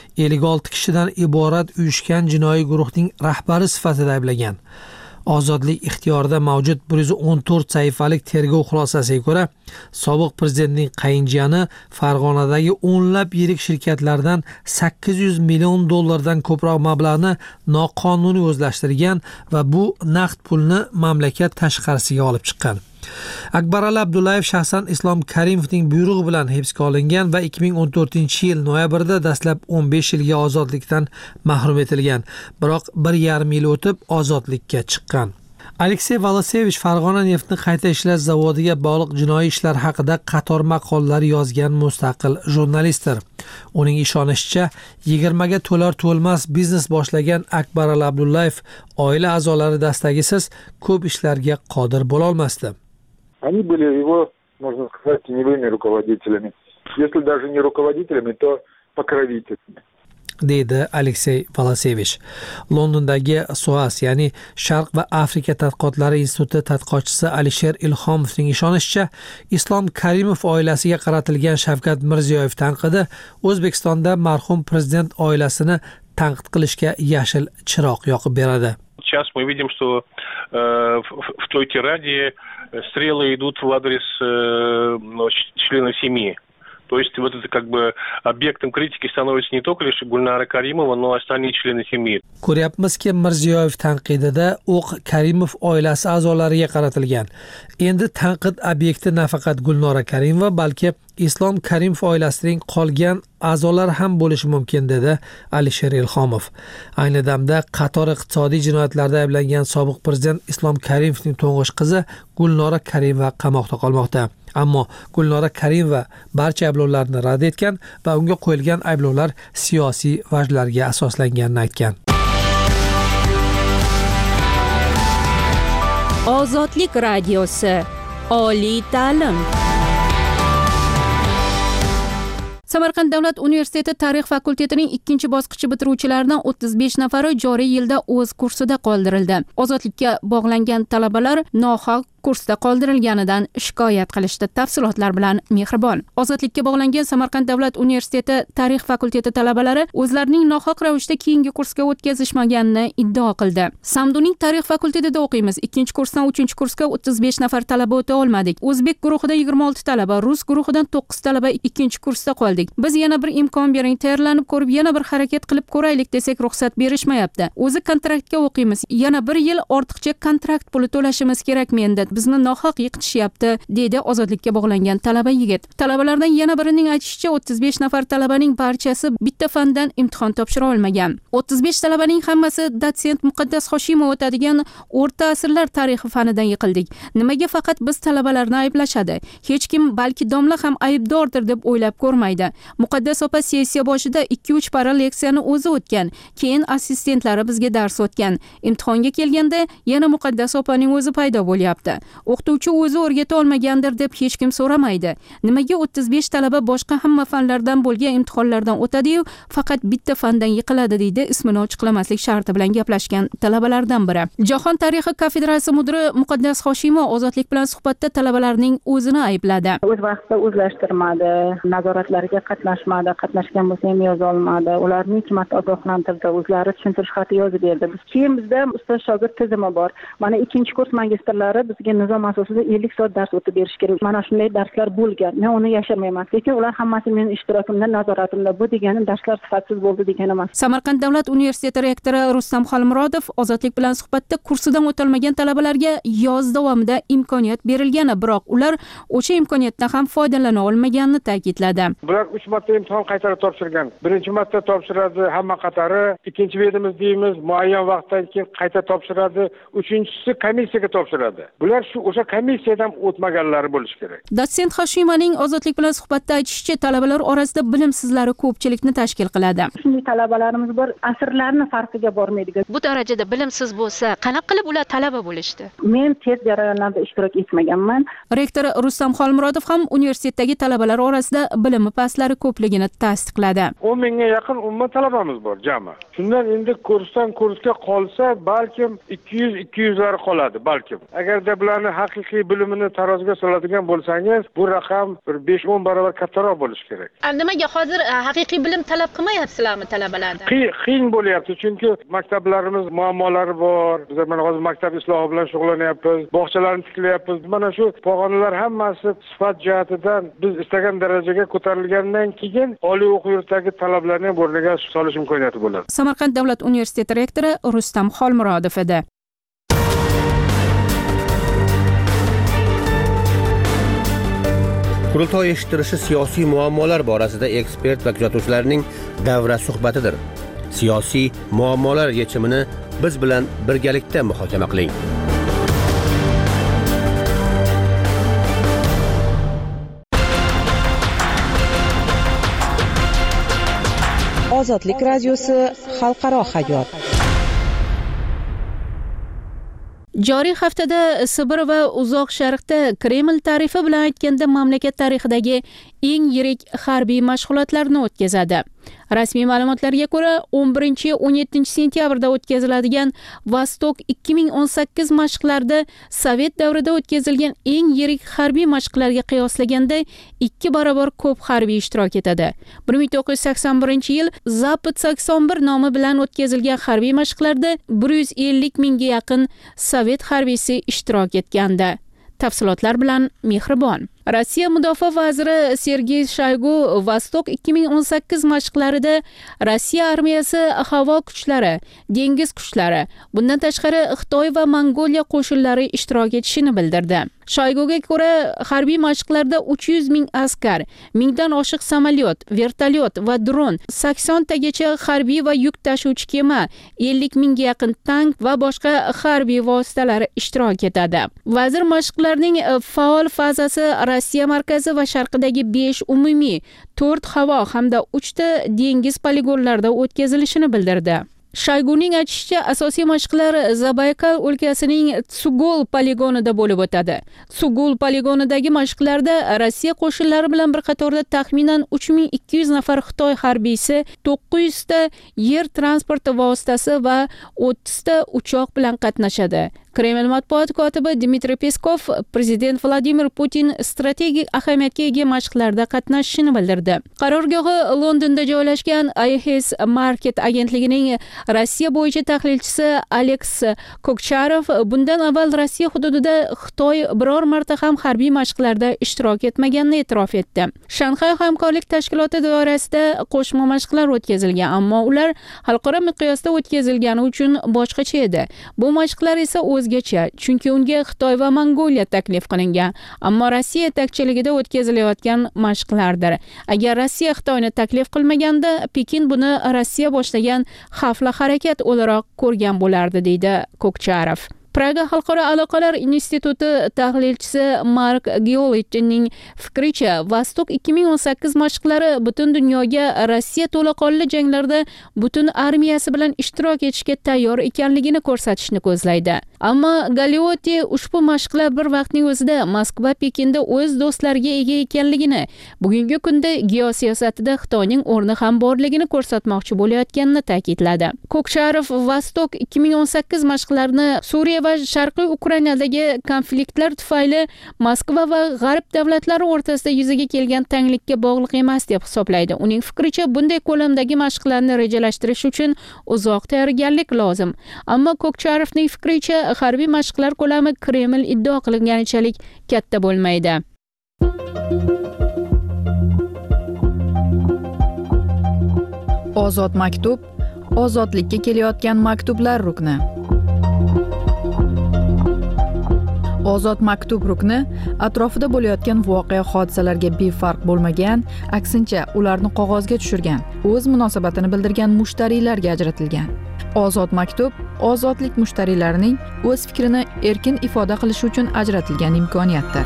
56 kishidan iborat uyushgan jinoiy guruhning rahbari sifatida ayblagan. Ozodlik ixtiyorida mavjud 114 sahifalik tergov xulosasiga ko'ra, sobiq prezidentning qayinjiyani Farg'onadagi o'nlab yirik shirkatlardan 800 million dollardan ko'proq mablag'ni noqonuniy o'zlashtirgan va bu naqd pulni mamlakat tashqarisiga olib chiqqan. Akbarali Abdullayev shaxsan Islom Karimovning buyrug'i bilan hibsga olingan va 2014-yil noyabrida dastlab 15 yilga ozodlikdan mahrum etilgan. Biroq 1,5 yil o'tib ozodlikka chiqqan. Aleksey Volosevich Farg'ona neftni qayta ishlash zavodiga bog'liq jinoiy ishlar haqida qator maqolalar yozgan mustaqil jurnalistdir. Uning ishonishicha, 20 ga to'lar-to'lmas biznes boshlagan Akbarali Abdullayev oila a'zolari dastagisiz ko'p ishlarga qodir bo'la olmasdi. Они были его, можно сказать, теневыми руководителями. Если даже не руководителями, то покровителями. Deydi Aleksey Volosevich. Londondagi SOAS, ya'ni Sharq va Afrika tadqiqotlari instituti tadqiqotchisi Alisher Ilhomovning ishonishicha, Islom Karimov oilasiga qaratilgan Shavkat Mirziyoyev tanqidi O'zbekistonda marhum prezident oilasini tanqid qilishga yashil chiroq yoqib beradi. Сейчас мы видим, что в той тираде стрелы идут в адрес членов семьи. То есть вот это как бы объектом критики становится не только лишь Гульнара Каримова, но и остальные члены семьи. Ko'ryapmizki, Mirziyoyev tanqidida o'q Karimov oilasi a'zolariga qaratilgan. Endi tanqid obyekti nafaqat Gulnora Karimova, balki Islom Karimov oilasining qolgan a'zolari ham bo'lishi mumkin, dedi Alisher Ilhomov. Ayni damda qator iqtisodiy jinoyatlarda ayblangan sobiq prezident Islom Karimovning to'ng'ich qizi Gulnora Karimova qamoqda qolmoqda. Ammo Gulnora Karimova barcha ayblovlarni rad etgan va unga qo'yilgan ayblovlar siyosiy vajlarga asoslanganini aytgan. Ozodlik radiosi, oliy ta'lim. Samarqand davlat universiteti tarix fakultetining 2-bosqichi bitiruvchilaridan 35 nafari joriy yilda o'z kursida qoldirildi. Ozodlikka bog'langan talabalar nohaq kursda qoldirilganidan shikoyat qilishdi. Tafsilotlar bilan Mehribon. Ozodlikka bog'langan Samarqand davlat universiteti tarix fakulteti talabalari o'zlarining nohaq ravishda keyingi kursga o'tkazishmaganini iddao qildi. Samduning tarix fakultetida o'qiymiz. 2-kursdan 3-kursga 35 nafar talaba o'ta olmadik. O'zbek guruhida 26 talaba, rus guruhidan 9 talaba 2-kursda qoldik. Biz yana bir imkon bering, tayyorlanib ko'rib, yana bir harakat qilib ko'raylik desak ruxsat berishmayapti. O'zi kontraktga o'qiymiz. Yana 1 yil ortiqcha kontrakt puli to'lashimiz kerakmi endi? Bizni nohaq yiqitishyapti, dedi ozodlikka bog'langan talaba yigit. Talabalardan yana birining aytishicha, 35 nafar talabaning barchasi bitta fandan imtihon topshira olmagan. 35 talabaning hammasi dotsent Muqaddas Hoshimov o'tadigan o'rta asrlar tarixi fanidan yiqildik. Nimaga faqat biz talabalarni ayblashadi? Hech kim, balki domla ham aybdordir deb o'ylab ko'rmaydi. Muqaddas opa sessiya boshida 2-3 para leksiyani o'zi o'tgan, keyin assistentlari bizga dars o'tgan. Imtihonga kelganda yana Muqaddas opaning o'zi paydo bo'lyapti. o'qituvchi o'zi o'rgata olmagandir deb hech kim so'ramaydi. Nimaga 35 talaba boshqa hamma fanlardan bo'lgan imtihonlardan o'tadi-yu, faqat bitta fandan yiqiladi deydi ismini ochiqlamaslik sharti bilan gaplashgan talabalardan biri. Jahon tarixi kafedrasi mudiri Muqaddas Hoshimov ozodlik bilan suhbatda talabalarning o'zini aybladi. O'z vaqtida o'zlashtirmadi, nazoratlarga qatnashmadi, qatnashgan bo'lsa ham yoza olmadi. Ularni 2 marta ogohlantirdi, o'zlari tushuntirish xati yozib berdi. Keyin bizda ustoz shogird tizimi bor. Mana 2-kurs magistrlari bizga nizom asosida 50 soat dars o'tib berish kerak. Mana shunday darslar bo'lgan. Men uni yashirmayman. Lekin ular hammasi mening ishtirokimda, nazoratimda. Bu degani darslar sifatsiz bo'ldi degani emas. Samarqand davlat universiteti rektori Rustam Xolmurodov ozodlik bilan suhbatda kursidan o'tolmagan talabalarga yoz davomida imkoniyat berilgani, biroq ular o'sha imkoniyatdan ham foydalana olmaganini ta'kidladi. Bular 3 marta imtihon qaytarib topshirgan. Birinchi marta topshiradi hamma qatori, ikkinchi berimiz deymiz, muayyan vaqtdan keyin qayta topshiradi, uchinchisi komissiyaga topshiradi. Bular shu o'sha komissiyadan o'tmaganlari bo'lishi kerak. Dotsent Hoshimaning ozodlik bilan suhbatda aytishicha, talabalar orasida bilimsizlari ko'pchilikni tashkil qiladi. Shunday talabalarimiz bor, asrlarni farqiga bormaydigan. Bu darajada bilimsiz bo'lsa, qanaqa qilib ular talaba bo'lishdi? Men test jarayonlarida ishtirok etmaganman. Rektor Rustam Xolmurodov ham universitetdagi talabalar orasida bilimi pastlari ko'pligini tasdiqladi. 10 mingga yaqin umuman talabamiz bor jami. Shundan endi kursdan kursga qolsa, balkim 200-200lar qoladi, balkim. Agarda bularni haqiqiy bilimini taroziga soladigan bo'lsangiz, bu raqam bir 5-10 barobar kattaroq bo'lishi kerak. Nimaga hozir haqiqiy bilim talab qilmayapsizlarmi talabalardan? Qiyin bo'lyapti, chunki maktablarimiz muammolari bor. Biz mana hozir maktab islohi bilan shug'ullanyapmiz, bog'chalarni tiklayapmiz. Mana shu pog'onalar hammasi sifat jihatidan biz istagan darajaga ko'tarilgandan keyin oliy o'quv yurtidagi talablarni ham o'rniga solish imkoniyati bo'ladi. Samarqand davlat universiteti rektori Rustam Xolmurodov edi. Qurultoy eshittirishi siyosiy muammolar borasida ekspert va kuzatuvchilarning davra suhbatidir. Siyosiy muammolar yechimini biz bilan birgalikda muhokama qiling. Ozodlik radiosi xalqaro hayot. Joriy haftada Sibir va Uzoq Sharqda Kreml tarifi bilan aytganda mamlakat tarixidagi eng yirik harbiy mashg'ulotlarni o'tkazadi. Rasmiy ma'lumotlarga ko'ra 11-17 sentyabrda o'tkaziladigan Vostok 2018 mashqlarida Sovet davrida o'tkazilgan eng yirik harbiy mashqlarga qiyoslaganda 2 barobar ko'p harbiy ishtirok etadi. 1981-yil Zapad 81 nomi bilan o'tkazilgan harbiy mashqlarda 150 mingga yaqin Sovet harbiysi ishtirok etgandi. Tafsilotlar bilan Mehribon. Rossiya mudofaa vaziri Sergey Shoygu Vostok 2018 mashqlarida Rossiya armiyasi, havo kuchlari, dengiz kuchlari, bundan tashqari Xitoy va Mongoliya qo'shinlari ishtirok etishini bildirdi. Shoyguga ko'ra, harbiy mashqlarda 300 ming askar, 1000 dan oshiq samolyot, vertolyot va dron, 80 tagacha harbiy va yuk tashuvchi kema, 50 mingga yaqin tank va boshqa harbiy vositalar ishtirok etadi. Vazir mashqlarning faol fazasi Rossiya markazi va sharqidagi 5 umumiy, 4 havo hamda 3 ta dengiz poligonlarida o'tkazilishini bildirdi. Shoyguning aytishicha, asosiy mashqlar Zabaykal o'lkasining Tsugol poligonida bo'lib o'tadi. Tsugol poligonidagi mashqlarda Rossiya qo'shinlari bilan bir qatorda taxminan 3200 nafar Xitoy harbiysi, 900 ta yer transporti vositasi va 30 ta uchoq bilan qatnashadi. Kreml matbuot kotibi Dmitriy Peskov prezident Vladimir Putin strategik ahamiyatga ega mashqlarda qatnashishini bildirdi. Qarorgohi Londonda joylashgan IHS Market agentligining Rossiya bo'yicha tahlilchisi Alex Kokcharov bundan avval Rossiya hududida Xitoy biror marta ham harbiy mashqlarda ishtirok etmaganini e'tirof etdi. Shanxay hamkorlik tashkiloti doirasida qo'shma mashqlar o'tkazilgan, ammo ular xalqaro miqyosda o'tkazilgani uchun boshqacha edi. Bu mashqlar esa o'zgacha, chunki unga Xitoy va Mongoliya taklif qilingan, ammo Rossiya yetakchiligida o'tkazilayotgan mashqlardir. Agar Rossiya Xitoyni taklif qilmaganda, Pekin buni Rossiya boshlagan xavfli harakat o'laroq ko'rgan bo'lardi, deydi Kokcharov. Praga Xalqaro aloqalar instituti tahlilchisi Mark Giolichning fikricha, Vostok 2018 mashqlari butun dunyoga Rossiya to'laqonli janglarda butun armiyasi bilan ishtirok etishga tayyor ekanligini ko'rsatishni ko'zlaydi. Ammo Galeotti ushbu mashqlar bir vaqtning o'zida Moskva Pekinda o'z do'stlariga ega ekanligini, bugungi kunda geosiyosatida Xitoyning o'rni ham borligini ko'rsatmoqchi bo'layotganini ta'kidladi. Ko'ksharov Vostok 2018 mashqlarini Suriya va Sharqiy Ukrainadagi konfliktlar tufayli Moskva va G'arb davlatlari o'rtasida yuzaga kelgan tanglikka bog'liq emas deb hisoblaydi. Uning fikricha, bunday ko'lamdagi mashqlarni rejalashtirish uchun uzoq tayyorgarlik lozim. Ammo Ko'kcharovning fikricha, harbiy mashqlar ko'lami Kreml iddao qilganichalik katta bo'lmaydi. Ozod maktub, ozodlikka kelayotgan maktublar rukni. Ozod maktub rukni atrofida bo'layotgan voqea hodisalarga befarq bo'lmagan, aksincha ularni qog'ozga tushirgan, o'z munosabatini bildirgan mushtariylarga ajratilgan. Ozod maktub ozodlik mushtariylarining o'z fikrini erkin ifoda qilishi uchun ajratilgan imkoniyatdir.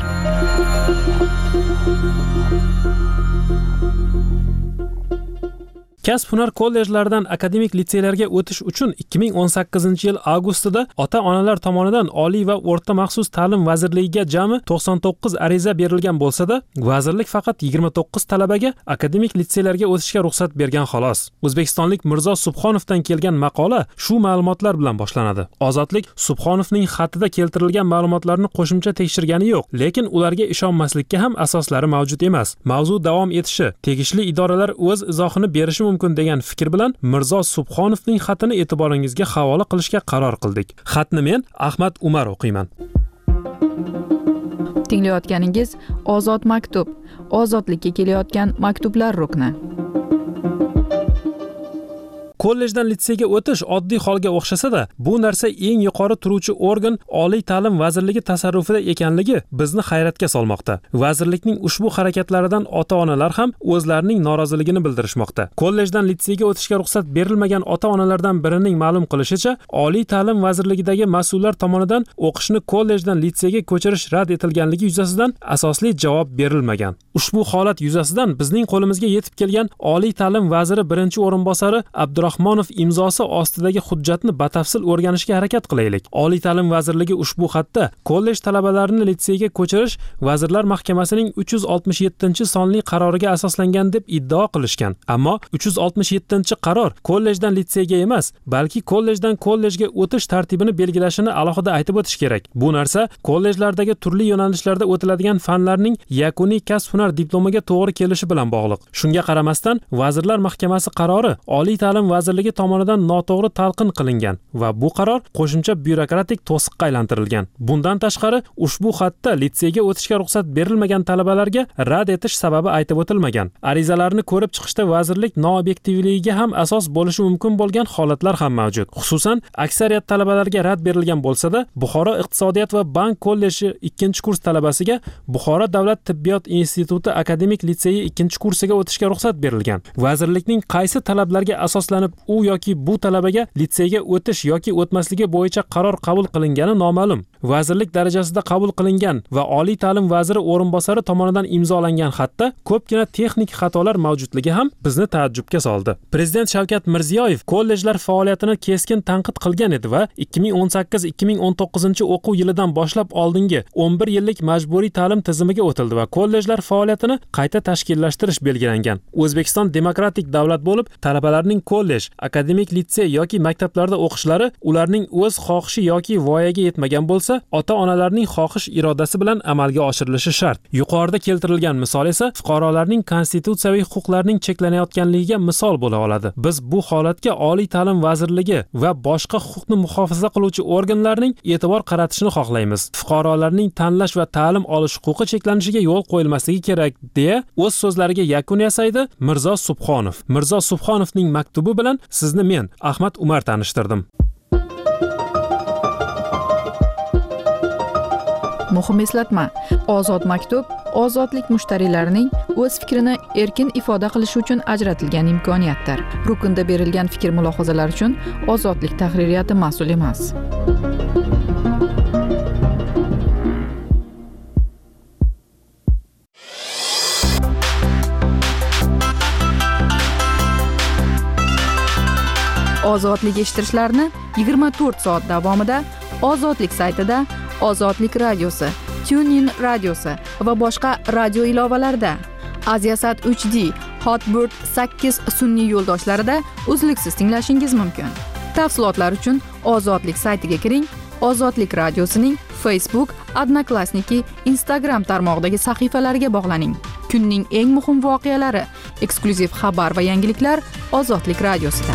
Kasb-hunar kollejlaridan akademik litseylarga o'tish uchun 2018-yil avgustida ota-onalar tomonidan Oliy va o'rta maxsus ta'lim vazirligiga jami 99 ariza berilgan bo'lsa-da, vazirlik faqat 29 talabaga akademik litseylarga o'tishga ruxsat bergan xolos. O'zbekistonlik Mirzo Subhonovdan kelgan maqola shu ma'lumotlar bilan boshlanadi. Ozodlik Subhonovning xatida keltirilgan ma'lumotlarni qo'shimcha tekshirgani yo'q, lekin ularga ishonmaslikka ham asoslari mavjud emas. Mavzu davom etishi, tegishli idoralar o'z izohini berishi mumkin degan fikr bilan Mirzo Subhonovning xatini e'tiboringizga havola qilishga qaror qildik. Xatni men Ahmad Umar o'qiyman. Tinglayotganingiz Ozod maktub, ozodlikka kelayotgan maktublar rukni. Kollejdan litseyga o'tish oddiy holga o'xshasa-da, bu narsa eng yuqori turuvchi organ Oliy ta'lim vazirligi tasarrufida ekanligi bizni hayratga solmoqda. Vazirlikning ushbu harakatlaridan ota-onalar ham o'zlarining noroziligini bildirishmoqda. Kollejdan litseyga o'tishga ruxsat berilmagan ota-onalardan birining ma'lum qilishicha, Oliy ta'lim vazirligidagi mas'ullar tomonidan o'qishni kollejdan litseyga ko'chirish rad etilganligi yuzasidan asosli javob berilmagan. Ushbu holat yuzasidan bizning qo'limizga yetib kelgan Oliy ta'lim vaziri birinchi o'rinbosari Abdurahmonov imzosi ostidagi hujjatni batafsil o'rganishga harakat qilaylik. Oliy ta'lim vazirligi ushbu xatda kollej talabalarini litseyga ko'chirish Vazirlar Mahkamasining 367-sonli qaroriga asoslangan deb iddao qilishgan. Ammo 367-qaror kollejdan litseyga emas, balki kollejdan kollejga o'tish tartibini belgilashini alohida aytib o'tish kerak. Bu narsa kollejlardagi turli yo'nalishlarda o'tiladigan fanlarning yakuniy kasb-hunar diplomiga to'g'ri kelishi bilan bog'liq. Shunga qaramasdan, Vazirlar Mahkamasi qarori Oliy ta'lim vazirligi tomonidan noto'g'ri talqin qilingan va bu qaror qo'shimcha byurokratik to'siqqa aylantirilgan. Bundan tashqari, ushbu xatda litseyga o'tishga ruxsat berilmagan talabalarga rad etish sababi aytib o'tilmagan. Arizalarni ko'rib chiqishda vazirlik noobyektivligiga ham asos bo'lishi mumkin bo'lgan holatlar ham mavjud. Xususan, aksariyat talabalarga rad berilgan bo'lsa-da, Buxoro iqtisodiyot va bank kolleji 2-kurs talabasiga Buxoro davlat tibbiyot instituti akademik litseyi 2-kursiga o'tishga ruxsat berilgan. Vazirlikning qaysi talablarga asoslanib u yoki bu talabaga litseyga o'tish yoki o'tmasligi bo'yicha qaror qabul qilingani noma'lum. Vazirlik darajasida qabul qilingan va Oliy ta'lim vaziri o'rinbosari tomonidan imzolangan xatda ko'pgina texnik xatolar mavjudligi ham bizni taajjubga soldi. Prezident Shavkat Mirziyoyev kollejlar faoliyatini keskin tanqid qilgan edi va 2018-2019 o'quv yilidan boshlab oldingi 11 yillik majburiy ta'lim tizimiga o'tildi va kollejlar faoliyatini qayta tashkillashtirish belgilangan. O'zbekiston demokratik davlat bo'lib, talabalarning kollej, akademik litsey yoki maktablarda o'qishlari ularning o'z xohishi yoki voyaga yetmagan bo'lsa, ota-onalarning xohish irodasi bilan amalga oshirilishi shart. Yuqorida keltirilgan misol esa fuqarolarning konstitutsiyaviy huquqlarining cheklanayotganligiga misol bo'la oladi. Biz bu holatga Oliy ta'lim vazirligi va boshqa huquqni muhofaza qiluvchi organlarning e'tibor qaratishini xohlaymiz. Fuqarolarning tanlash va ta'lim olish huquqi cheklanishiga yo'l qo'yilmasligi kerak, deya o'z so'zlariga yakun yasaydi Mirzo Subhonov. Mirzo Subhonovning maktubi bilan sizni men Ahmad Umar tanishtirdim. Muhim eslatma: Ozod maktub ozodlik mushtariylarining o'z fikrini erkin ifoda qilishi uchun ajratilgan imkoniyatdir. Rukunda berilgan fikr mulohazalar uchun Ozodlik tahririyati mas'ul emas. ozodlik eshittirishlarini 24 soat davomida Ozodlik saytida, Ozodlik radiosi, TuneIn radiosi va boshqa radio ilovalarida, Aziasat 3D, Hotbird 8 sun'iy yo'ldoshlarida uzluksiz tinglashingiz mumkin. Tafsilotlar uchun Ozodlik saytiga kiring. Ozodlik radiosining Facebook, Odnoklassniki, Instagram tarmog'idagi sahifalariga bog'laning. Kunning eng muhim voqealari, eksklyuziv xabar va yangiliklar Ozodlik radiosida.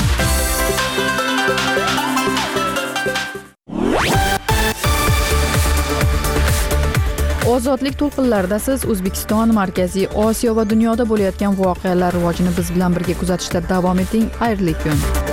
Ozodlik to'lqinlarida siz O'zbekiston, Markaziy Osiyo va dunyoda bo'layotgan voqealar rivojini biz bilan birga kuzatishda davom eting. Xayrli kun.